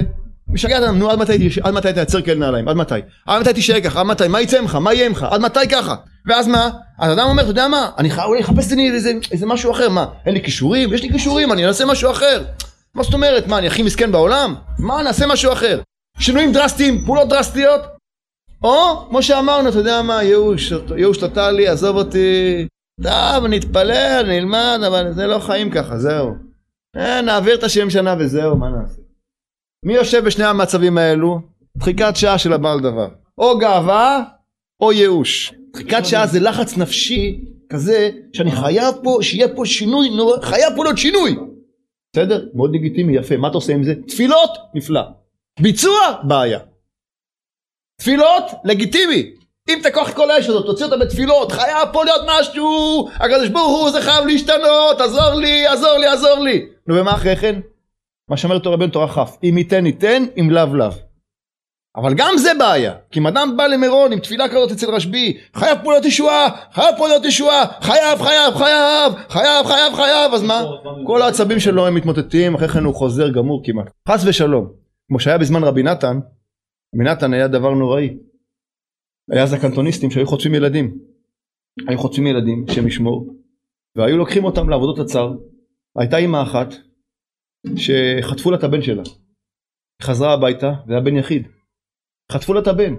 משגע אדם, נו, עד מתי, עד מתי תייצר כאלה נעליים? עד מתי? עד מתי תישאר ככה? עד מתי? מה יצא ממך? מה יהיה ממך? עד מתי ככה? ואז מה? אז אדם אומר, אתה יודע מה? אני אולי אחפש לי איזה, איזה משהו אחר, מה? אין לי כישורים? יש לי כישורים, אני אעשה משהו אחר. מה זאת אומרת? מה, אני הכי מסכן בעולם? מה, נעשה משהו אחר? שינויים דרסטיים, פעולות דרסטיות? או, כמו שאמרנו, אתה יודע מה? ייאוש, ייאוש טוטלי, עזוב אותי. טוב, נתפלל, נלמד, אבל זה לא חיים ככה, זהו. אה, נעביר את השם שנה וזהו, מה נעשה? מי יושב בשני המצבים האלו? דחיקת שעה של הבעל דבר. או גאווה, או ייאוש. דחיקת שעה זה לחץ נפשי כזה, שאני חייב פה, שיהיה פה שינוי, חייב פה להיות שינוי. בסדר? מאוד לגיטימי, יפה. מה אתה עושה עם זה? תפילות, נפלא. ביצוע, בעיה. תפילות, לגיטימי. אם תקוח כל האש הזאת, תוציא אותה בתפילות, חייב פה להיות משהו, הקדוש ברוך הוא, זה חייב להשתנות, עזור לי, עזור לי, עזור לי. נו, ומה אחרי כן? מה שאומר תורה בן תורה כף, אם ייתן ייתן, אם לאו לאו. אבל גם זה בעיה, כי אם אדם בא למירון עם תפילה כזאת אצל רשב"י, חייב פה להיות ישועה, חייב פה להיות ישועה, חייב, חייב, חייב, חייב, חייב, חייב, אז מה? כל העצבים שלו הם מתמוטטים, אחרי כן הוא חוזר גמור כמעט. חס ושלום, כמו שהיה בזמן רבי נתן, רבי נתן היה דבר נוראי. היה אז הקנטוניסטים שהיו חוטפים ילדים, היו חוטפים ילדים שהם ישמור, והיו לוקחים אותם לעבודות הצר. הייתה אמא אחת שחטפו לה את הבן שלה, היא חזרה הביתה, זה היה בן יחיד, חטפו לה את הבן,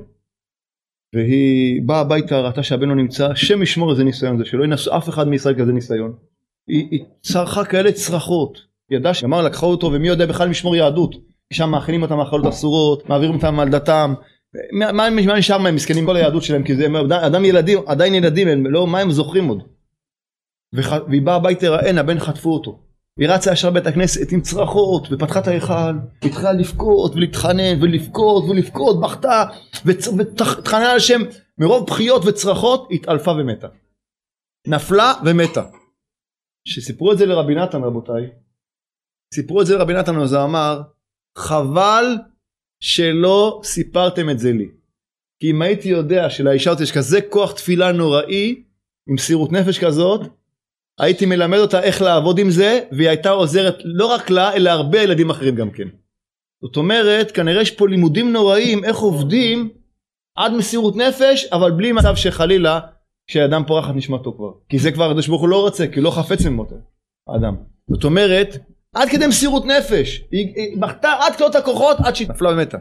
והיא באה הביתה, ראתה שהבן לא נמצא, שם ישמור איזה ניסיון זה, שלא ינסו אף אחד מישראל כזה ניסיון. היא, היא צרחה כאלה צרחות, ידעה שאמר לקחה אותו, ומי יודע בכלל משמור יהדות, שם מאכילים אותם מאכלות אסורות, מעבירים אותם על דתם, מה, מה, מה נשאר מהם מסכנים כל היהדות שלהם, כי זה אדם ילדים, עדיין ילדים, הם, לא, מה הם זוכרים עוד. וח, והיא באה הביתה, אין, הבן חטפו אותו. היא רצה ישר בית הכנסת עם צרחות, ופתחה את ההיכל, התחילה לבכות ולהתחנן ולבכות ולבכות, בכתה ותחננה על השם, מרוב בחיות וצרחות, התעלפה ומתה. נפלה ומתה. שסיפרו את זה לרבי נתן, רבותיי, סיפרו את זה לרבי נתן, וזה אמר, חבל שלא סיפרתם את זה לי. כי אם הייתי יודע שלאישה הזאת יש כזה כוח תפילה נוראי, עם סירות נפש כזאת, הייתי מלמד אותה איך לעבוד עם זה, והיא הייתה עוזרת לא רק לה, אלא הרבה ילדים אחרים גם כן. זאת אומרת, כנראה יש פה לימודים נוראים, איך עובדים עד מסירות נפש, אבל בלי מצב שחלילה, שהאדם פורחת נשמתו כבר. כי זה כבר הקדוש ברוך הוא לא רוצה, כי לא חפץ ממותו, האדם. זאת אומרת, עד כדי מסירות נפש, היא, היא בכתה עד כלות הכוחות, עד שהיא נפלה ומתה.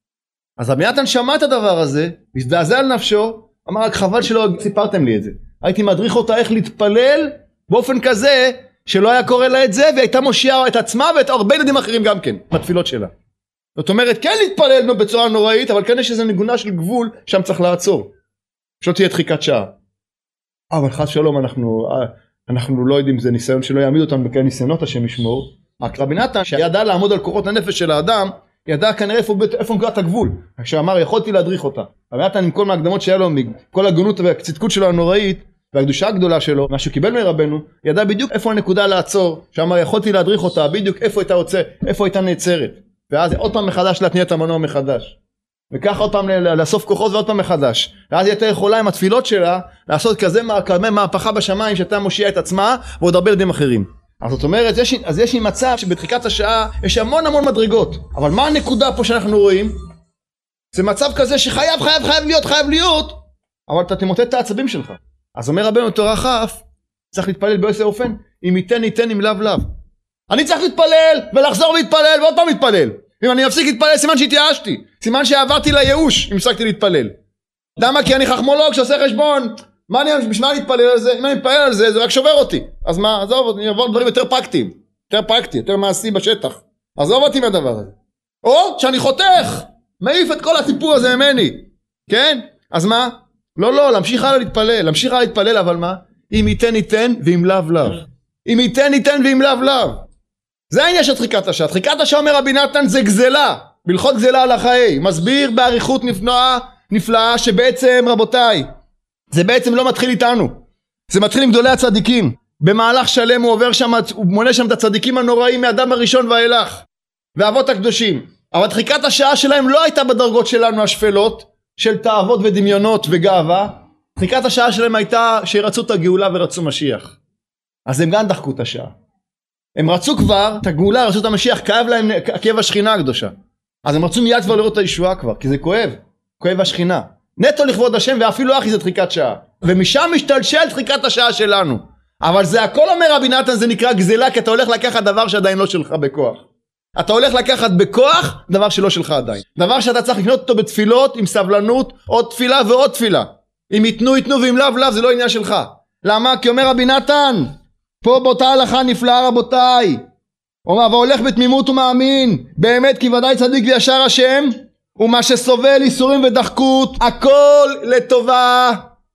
אז רבי נתן שמע את הדבר הזה, הזדעזע על נפשו, אמר רק חבל שלא סיפרתם לי את זה. הייתי מדריך אותה איך להתפלל, באופן כזה שלא היה קורא לה את זה, והייתה מושיעה את עצמה ואת הרבה ילדים אחרים גם כן, בתפילות שלה. זאת אומרת, כן להתפלל בצורה נוראית, אבל כן יש איזו נגונה של גבול, שם צריך לעצור. שלא תהיה דחיקת שעה. אבל חס שלום, אנחנו, אנחנו לא יודעים, זה ניסיון שלא יעמיד אותנו בכאלה ניסיונות, השם ישמור. רבי נתן, שידע לעמוד על כוחות הנפש של האדם, ידע כנראה איפה, איפה נקודת הגבול. כשאמר, יכולתי להדריך אותה. רבי נתן עם כל מהקדמות שהיה לו, כל הגונות והצדקות שלו הנוראית, והקדושה הגדולה שלו, מה שהוא קיבל מרבנו, ידע בדיוק איפה הנקודה לעצור, שאמר יכולתי להדריך אותה, בדיוק איפה הייתה רוצה, איפה הייתה נעצרת, ואז עוד פעם מחדש להתניע את המנוע מחדש, וככה עוד פעם לאסוף כוחות ועוד פעם מחדש, ואז היא הייתה יכולה עם התפילות שלה, לעשות כזה מהפכה בשמיים, שאתה מושיע את עצמה, ועוד הרבה ילדים אחרים. אז זאת אומרת, יש, אז יש לי מצב שבדחיקת השעה, יש המון המון מדרגות, אבל מה הנקודה פה שאנחנו רואים? זה מצב כזה שחייב, חייב, חייב להיות, חייב להיות, אבל אתה תמוטט את העצבים שלך. אז אומר רבנו תורה כף, צריך להתפלל באיזה אופן, אם ייתן ייתן אם לאו לאו. אני צריך להתפלל ולחזור להתפלל ועוד פעם להתפלל. אם אני אפסיק להתפלל סימן שהתייאשתי, סימן שעברתי לייאוש אם הפסקתי להתפלל. למה? כי אני חכמולוג שעושה חשבון, מה אני, בשביל מה להתפלל על זה? אם אני מתפלל על זה זה רק שובר אותי. אז מה, עזוב, אני אעבור דברים יותר פרקטיים, יותר פרקטי, יותר מעשי בשטח. עזוב אותי מהדבר הזה. או שאני חותך, מעיף את כל הסיפור הזה ממני. כן? אז מה? לא, לא, להמשיך הלאה להתפלל, להמשיך הלאה להתפלל, אבל מה? אם ייתן ייתן ואם לאו לאו. אם ייתן ייתן ואם לאו לאו. זה העניין של דחיקת השעה. דחיקת השעה אומר רבי נתן זה גזלה, בהלכות גזלה על החיי. מסביר באריכות נפלאה, נפלאה שבעצם רבותיי, זה בעצם לא מתחיל איתנו. זה מתחיל עם גדולי הצדיקים. במהלך שלם הוא עובר שם, הוא מונה שם את הצדיקים הנוראים מאדם הראשון ואילך. ואבות הקדושים. אבל דחיקת השעה שלהם לא הייתה בדרגות שלנו השפלות. של תאוות ודמיונות וגאווה, דחיקת השעה שלהם הייתה שרצו את הגאולה ורצו משיח. אז הם גם דחקו את השעה. הם רצו כבר את הגאולה, רצו את המשיח, כאב להם כאב השכינה הקדושה. אז הם רצו מיד כבר לראות את הישועה כבר, כי זה כואב, כואב השכינה. נטו לכבוד השם, ואפילו אחי זה דחיקת שעה. ומשם משתלשל דחיקת השעה שלנו. אבל זה הכל אומר רבי נתן, זה נקרא גזלה, כי אתה הולך לקחת דבר שעדיין לא שלך בכוח. אתה הולך לקחת בכוח דבר שלא שלך עדיין. דבר שאתה צריך לקנות אותו בתפילות, עם סבלנות, עוד תפילה ועוד תפילה. אם יתנו יתנו ואם לאו לאו זה לא עניין שלך. למה? כי אומר רבי נתן, פה באותה הלכה נפלאה רבותיי. אומר, והולך בתמימות ומאמין, באמת כי ודאי צדיק וישר השם, ומה שסובל איסורים ודחקות, הכל לטובה,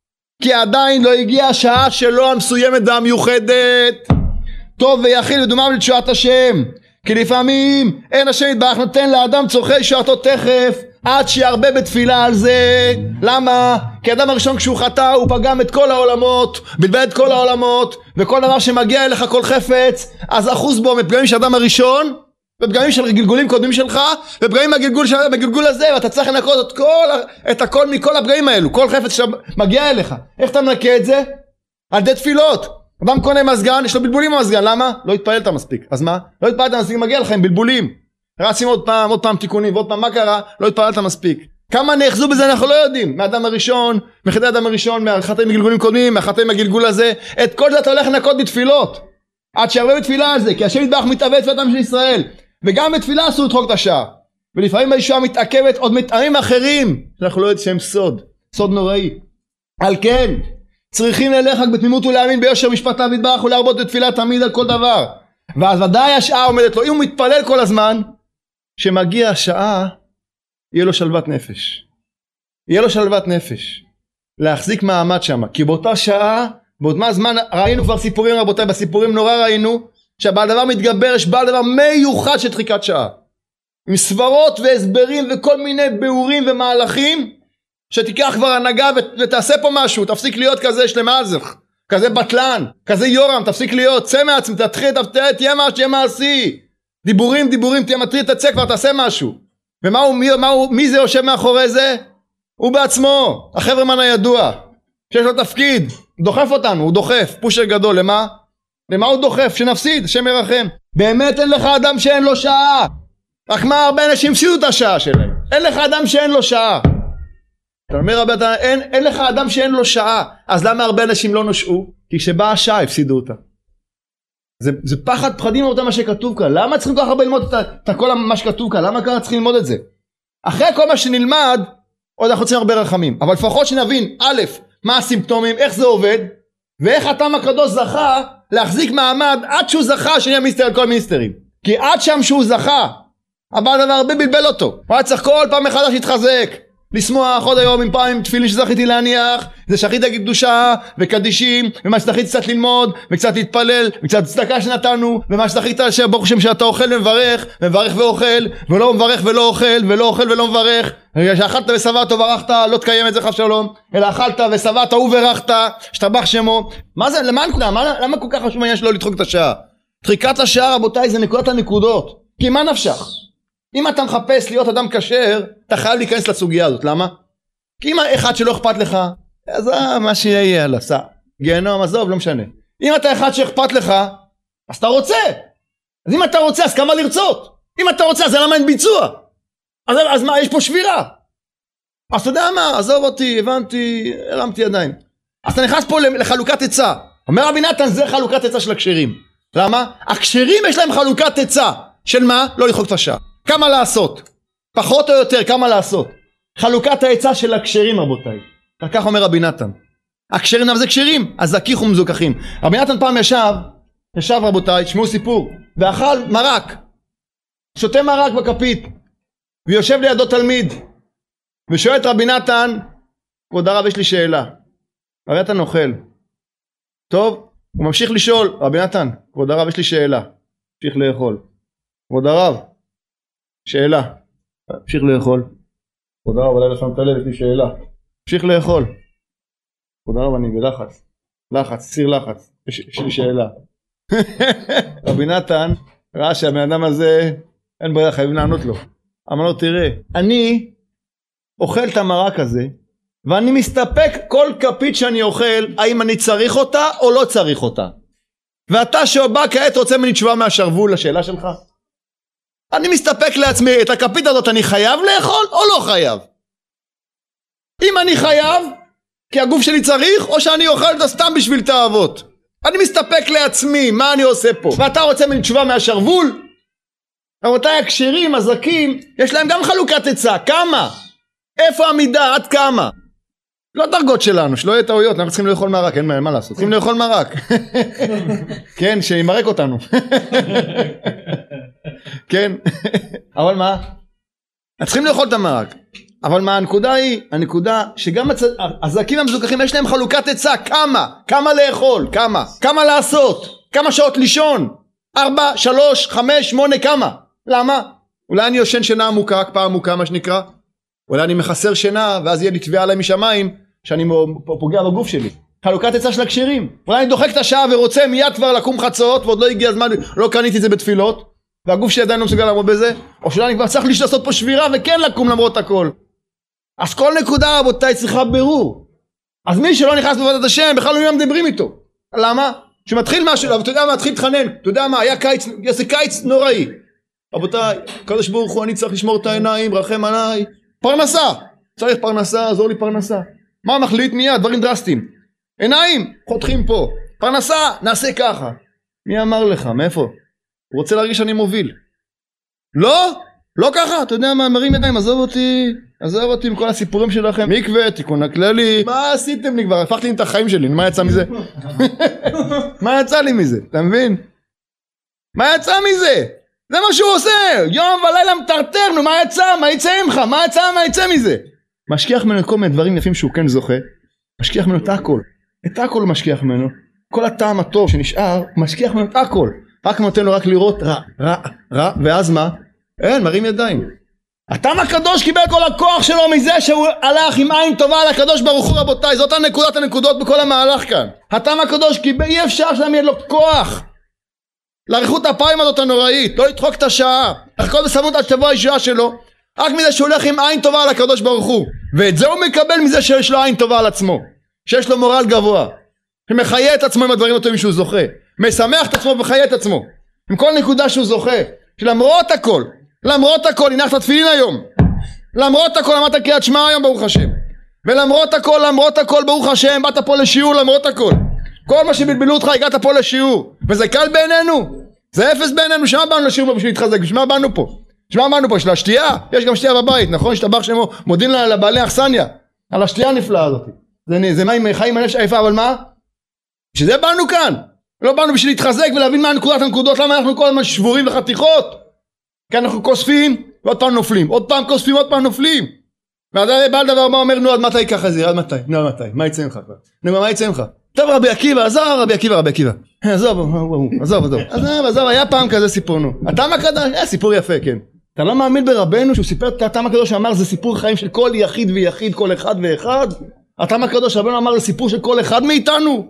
כי עדיין לא הגיעה השעה שלו המסוימת והמיוחדת. טוב ויחיל ודומם לתשועת השם, כי לפעמים אין השם יתברך נותן לאדם צורכי שועתו תכף, עד שירבה בתפילה על זה. למה? כי האדם הראשון כשהוא חטא הוא פגם את כל העולמות, בלבל את כל העולמות, וכל דבר שמגיע אליך כל חפץ אז אחוז בו מפגמים של האדם הראשון, ופגמים של גלגולים קודמים שלך, ופגמים מהגלגול של בגלגול הזה, ואתה צריך לנקות את כל את הכל מכל הפגמים האלו, כל חפץ שמגיע אליך. איך אתה מנקה את זה? על ידי תפילות. אדם קונה מזגן, יש לו בלבולים במזגן, למה? לא התפעלת מספיק. אז מה? לא התפעלת מספיק, מגיע לך עם בלבולים. רצים עוד פעם, עוד פעם תיקונים, ועוד פעם מה קרה? לא התפעלת מספיק. כמה נאחזו בזה אנחנו לא יודעים. מהאדם הראשון, מחטאי האדם הראשון, מהחטאים מגלגולים קודמים, מהחטאים מהגלגול הזה, את כל זה אתה הולך לנקות בתפילות. עד שהרבה בתפילה על זה, כי השם יתברך מתאבד תפילתם של ישראל. וגם בתפילה אסור לדחוק את השעה. ולפעמים הישועה מתעכבת עוד מטעמים אחרים, שאנחנו לא יודעים שהם סוד, סוד נוראי. על כן, צריכים ללכת בתמימות ולהאמין ביושר משפטיו יתברך ולהרבות בתפילה תמיד על כל דבר. ואז ודאי השעה עומדת לו, אם הוא מתפלל כל הזמן, שמגיע השעה, יהיה לו שלוות נפש. יהיה לו שלוות נפש. להחזיק מעמד שם. כי באותה שעה, באותה זמן, ראינו כבר סיפורים רבותיי, בסיפורים נורא ראינו, שבעל דבר מתגבר, יש בעל דבר מיוחד של דחיקת שעה. עם סברות והסברים וכל מיני ביאורים ומהלכים, שתיקח כבר הנהגה ותעשה פה משהו, תפסיק להיות כזה שלמאזך, כזה בטלן, כזה יורם, תפסיק להיות, צא מעצמי, תתחיל, תהיה מה שתהיה מעשי. דיבורים, דיבורים, תהיה מטריד, תצא כבר, תעשה משהו. ומה הוא, מי, מה הוא, מי זה יושב מאחורי זה? הוא בעצמו, החברמן הידוע, שיש לו תפקיד, דוחף אותנו, הוא דוחף, פושר גדול, למה? למה הוא דוחף? שנפסיד, שם ירחם. באמת אין לך אדם שאין לו שעה. רק מה הרבה אנשים הפסידו את השעה שלהם. אין לך אדם שאין לו שעה. אתה אומר רבי, אתה, אין, אין לך אדם שאין לו שעה. אז למה הרבה אנשים לא נושעו? כי כשבאה השעה הפסידו אותה. זה, זה פחד פחדים מאותה מה שכתוב כאן. למה צריכים כל כך הרבה ללמוד את, את כל מה שכתוב כאן? למה כאן צריכים ללמוד את זה? אחרי כל מה שנלמד, עוד אנחנו צריכים הרבה רחמים. אבל לפחות שנבין, א', מה הסימפטומים, איך זה עובד, ואיך הטעם הקדוש זכה להחזיק מעמד עד שהוא זכה שנהיה מיסטר על כל מיסטרים. כי עד שם שהוא זכה, הבא דבר הרבה בלבל אותו. הוא היה צריך כל פעם מחדש להתחזק, לשמוח עוד היום עם פעם עם תפילין שזכיתי להניח, זה שכיתי קדושה וקדישים, ומה שזכיתי קצת ללמוד, וקצת להתפלל, וקצת צדקה שנתנו, ומה שזכית ברוך שם שאתה אוכל ומברך, ומברך ואוכל, ולא מברך ולא אוכל, ולא אוכל ולא מברך, שאכלת ושבעת וברכת, לא תקיים את זה חס שלום, אלא אכלת ושבעת וברכת, שתבח שמו. מה זה, למה הנקודה? מה, למה כל כך חשוב העניין שלא לדחוק את השעה? דחיקת השעה רבותיי זה נקודת הנקודות, כי מה נפשך? אם אתה מחפש להיות אדם כשר, אתה חייב להיכנס לסוגיה הזאת. למה? כי אם אחד שלא אכפת לך, אז מה שיהיה על עשה. גיהנום, עזוב, לא משנה. אם אתה אחד שאכפת לך, אז אתה רוצה. אז אם אתה רוצה, אז כמה לרצות? אם אתה רוצה, אז למה אין ביצוע? אז, אז מה, יש פה שבירה. אז אתה יודע מה, עזוב אותי, הבנתי, הרמתי ידיים. אז אתה נכנס פה לחלוקת עצה. אומר רבי נתן, זה חלוקת עצה של הכשרים. למה? הכשרים יש להם חלוקת עצה. של מה? לא לדחוק את השעה. כמה לעשות? פחות או יותר, כמה לעשות? חלוקת העצה של הכשרים רבותיי. כך אומר רבי נתן. הכשרים אבל זה כשרים, אז זכיך ומזוכחים. רבי נתן פעם ישב, ישב רבותיי, תשמעו סיפור, ואכל מרק. שותה מרק בכפית, ויושב לידו תלמיד, ושואל את רבי נתן, כבוד הרב יש לי שאלה. רבי נתן אוכל. טוב, הוא ממשיך לשאול, רבי נתן, כבוד הרב יש לי שאלה. ממשיך לאכול. כבוד הרב, שאלה. ממשיך לאכול. כבוד הרב, אולי לשם תלב, יש לי שאלה. ממשיך לאכול. כבוד הרב, אני בלחץ. לחץ, סיר לחץ. יש לי שאלה. רבי נתן ראה שהבן אדם הזה, אין בעיה, חייבים לענות לו. אמר לו, תראה, אני אוכל את המרק הזה, ואני מסתפק כל כפית שאני אוכל, האם אני צריך אותה או לא צריך אותה. ואתה שבא כעת רוצה ממני תשובה מהשרוול לשאלה שלך? אני מסתפק לעצמי, את הכפית הזאת אני חייב לאכול או לא חייב? אם אני חייב, כי הגוף שלי צריך, או שאני אוכל אותה סתם בשביל תאוות. אני מסתפק לעצמי, מה אני עושה פה? ואתה רוצה ממני תשובה מהשרוול? רבותיי, הכשרים, הזכים, יש להם גם חלוקת עצה, כמה? איפה המידה, עד כמה? לא דרגות שלנו, שלא יהיה טעויות, אנחנו צריכים לאכול מרק, אין מה לעשות, צריכים לאכול מרק. כן, שימרק אותנו. כן, אבל מה? צריכים לאכול את המרק. אבל מה הנקודה היא? הנקודה שגם הצ... הזכים המזוכחים יש להם חלוקת עצה, כמה? כמה לאכול? כמה? כמה לעשות? כמה שעות לישון? ארבע, שלוש, חמש, שמונה, כמה? למה? אולי אני יושן שינה עמוקה, הקפאה עמוקה מה שנקרא, אולי אני מחסר שינה ואז יהיה לי תביעה עליי משמיים שאני פוגע בגוף שלי. חלוקת עצה של הכשרים. אולי אני דוחק את השעה ורוצה מיד כבר לקום חצות ועוד לא הגיע הזמן, לא קניתי את זה בתפילות והגוף שלי עדיין לא מסוגל לעמוד בזה, או שאולי אני כבר צריך לעשות פה שבירה וכן לקום למרות הכל. אז כל נקודה רבותיי צריכה ברור. אז מי שלא נכנס בעבודת השם בכלל לא מדברים איתו. למה? שמתחיל משהו, אבל אתה יודע מה, מתחיל להתחנן, אתה יודע מה, היה קיץ, יעשה קיץ נוראי. רבותיי, קדוש ברוך הוא, אני צריך לשמור את העיניים, רחם עליי. פרנסה, צריך פרנסה, עזור לי פרנסה. מה מחליט מיד? דברים דרסטיים. עיניים, חותכים פה. פרנסה, נעשה ככה. מי אמר לך? מאיפה? הוא רוצה להרגיש שאני מוביל. לא? לא ככה, אתה יודע מה, מרים ידיים, עזוב אותי, עזוב אותי עם כל הסיפורים שלכם. מקווה, תיקון הכללי. מה עשיתם לי כבר? הפכתי לי את החיים שלי, מה יצא מזה? מה יצא לי מזה? אתה מבין? מה יצא מזה? זה מה שהוא עושה, יום ולילה מטרטר, נו, מה יצא? מה יצא ממך? מה יצא? מה יצא מזה? משכיח ממנו כל מיני דברים יפים שהוא כן זוכה, משכיח ממנו את הכל, את הכל משכיח ממנו, כל הטעם הטוב שנשאר, משכיח ממנו את הכל, רק נותן לו רק לראות רע, רע, רע, ואז מה? אין, מרים ידיים. הטעם הקדוש קיבל כל הכוח שלו מזה שהוא הלך עם עין טובה על הקדוש ברוך הוא רבותיי, זאת הנקודת הנקודות בכל המהלך כאן. הטעם הקדוש קיבל, אי אפשר שלהם יהיה לו כוח. לאריכות הפיים הזאת הנוראית, לא לדחוק את השעה, לחכות בסבלנות עד שתבוא הישועה שלו, רק מזה שהוא הולך עם עין טובה על הקדוש ברוך הוא, ואת זה הוא מקבל מזה שיש לו עין טובה על עצמו, שיש לו מורל גבוה, שמחיה את עצמו עם הדברים הטובים שהוא זוכה, משמח את עצמו ומחיה את עצמו, עם כל נקודה שהוא זוכה, שלמרות הכל, למרות הכל, הנחת תפילין היום, למרות הכל אמרת קריאת שמע היום ברוך השם, ולמרות הכל, למרות הכל ברוך השם, באת פה לשיעור למרות הכל, כל מה שבלבלו אותך הגעת פה לשיעור, וזה קל בעינינו, זה אפס בעינינו. שמה באנו לשיעור פה בשביל להתחזק? בשמה באנו פה? שמה באנו פה? של השתייה? יש גם שתייה בבית, נכון? השתבח שמו, מודים לבעלי אכסניה על השתייה הנפלאה הזאת, זה, זה מים חיים מלא שעיפה, אבל מה? שזה באנו כאן, לא באנו בשביל להתחזק ולהבין מה הנקודת הנקודות, למה אנחנו כל הזמן שבורים לחתיכות, כי אנחנו כוספים ועוד פעם נופלים, עוד פעם כוספים ועוד פעם נופלים, ועד בעל דבר מה אומר, נו עד מתי ככה זה, עד מתי, נו עד מתי, מה יצא ממך כבר? נו מה יצא ממך? טוב רבי עקיבא, עזוב רבי עקיבא, רבי עקיבא, עזוב, עזוב, עזוב, עזוב, עזוב, היה פעם כזה סיפור, נו, הטעם הקדוש, היה סיפור יפה, כן, אתה לא מאמין ברבנו שהוא סיפר את הטעם הקדוש שאמר זה סיפור חיים של כל יחיד ויחיד, כל אחד ואחד, הטעם הקדוש רבנו אמר זה סיפור של כל אחד מאיתנו,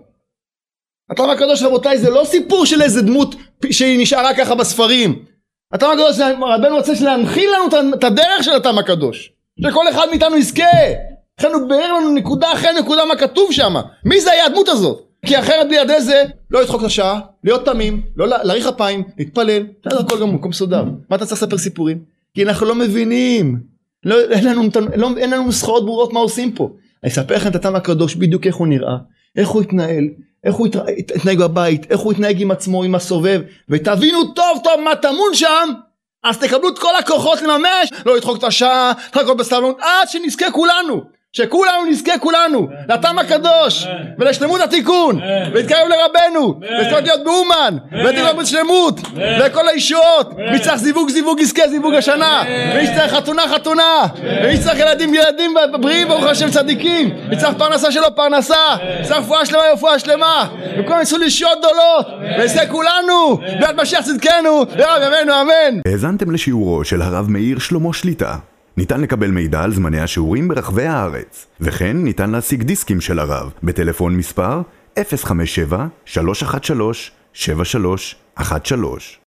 הטעם הקדוש רבותיי זה לא סיפור של איזה דמות שהיא נשארה ככה בספרים, הטעם הקדוש רבנו רוצה להנחיל לנו את הדרך של הטעם הקדוש, שכל אחד מאיתנו יזכה, לכן הוא בעיר לנו נקודה אחרי נקודה מה כתוב שם, מי זה היה הדמות הזאת? כי אחרת בלי ידי זה, לא לדחוק את השעה, להיות תמים, לא להריח אפיים, להתפלל, זה הכל גם מקום סודר. מה אתה צריך לספר סיפורים? כי אנחנו לא מבינים, לא, אין לנו, לא, אין לנו מסחרות ברורות מה עושים פה. אני אספר לכם את הטעם הקדוש בדיוק איך הוא נראה, איך הוא התנהל, איך הוא התנהג בבית, איך הוא התנהג עם עצמו, עם הסובב, ותבינו טוב טוב מה טמון שם, אז תקבלו את כל הכוחות לממש, לא לדחוק את השעה, לחכות בסבלנות, עד שנזכה כולנו. שכולנו נזכה כולנו לטעם הקדוש ולשלמות התיקון ולהתקרב לרבנו ולזכות להיות באומן ולהתקרב בשלמות וכל הישועות, מי צריך זיווג זיווג יזכה זיווג השנה, מי צריך חתונה חתונה, מי צריך ילדים ילדים בריאים ברוך השם צדיקים, מי צריך פרנסה שלו פרנסה, צריך רפואה שלמה רפואה שלמה, וכל ניסו לישועות גדולות ונזכה כולנו ועד משיח צדקנו ורב ימינו אמן. האזנתם לשיעורו של הרב מאיר שלמה שליט"א. ניתן לקבל מידע על זמני השיעורים ברחבי הארץ, וכן ניתן להשיג דיסקים של הרב בטלפון מספר אפס חמש שבע שלוש אחת שלוש שבע שלוש אחת שלוש.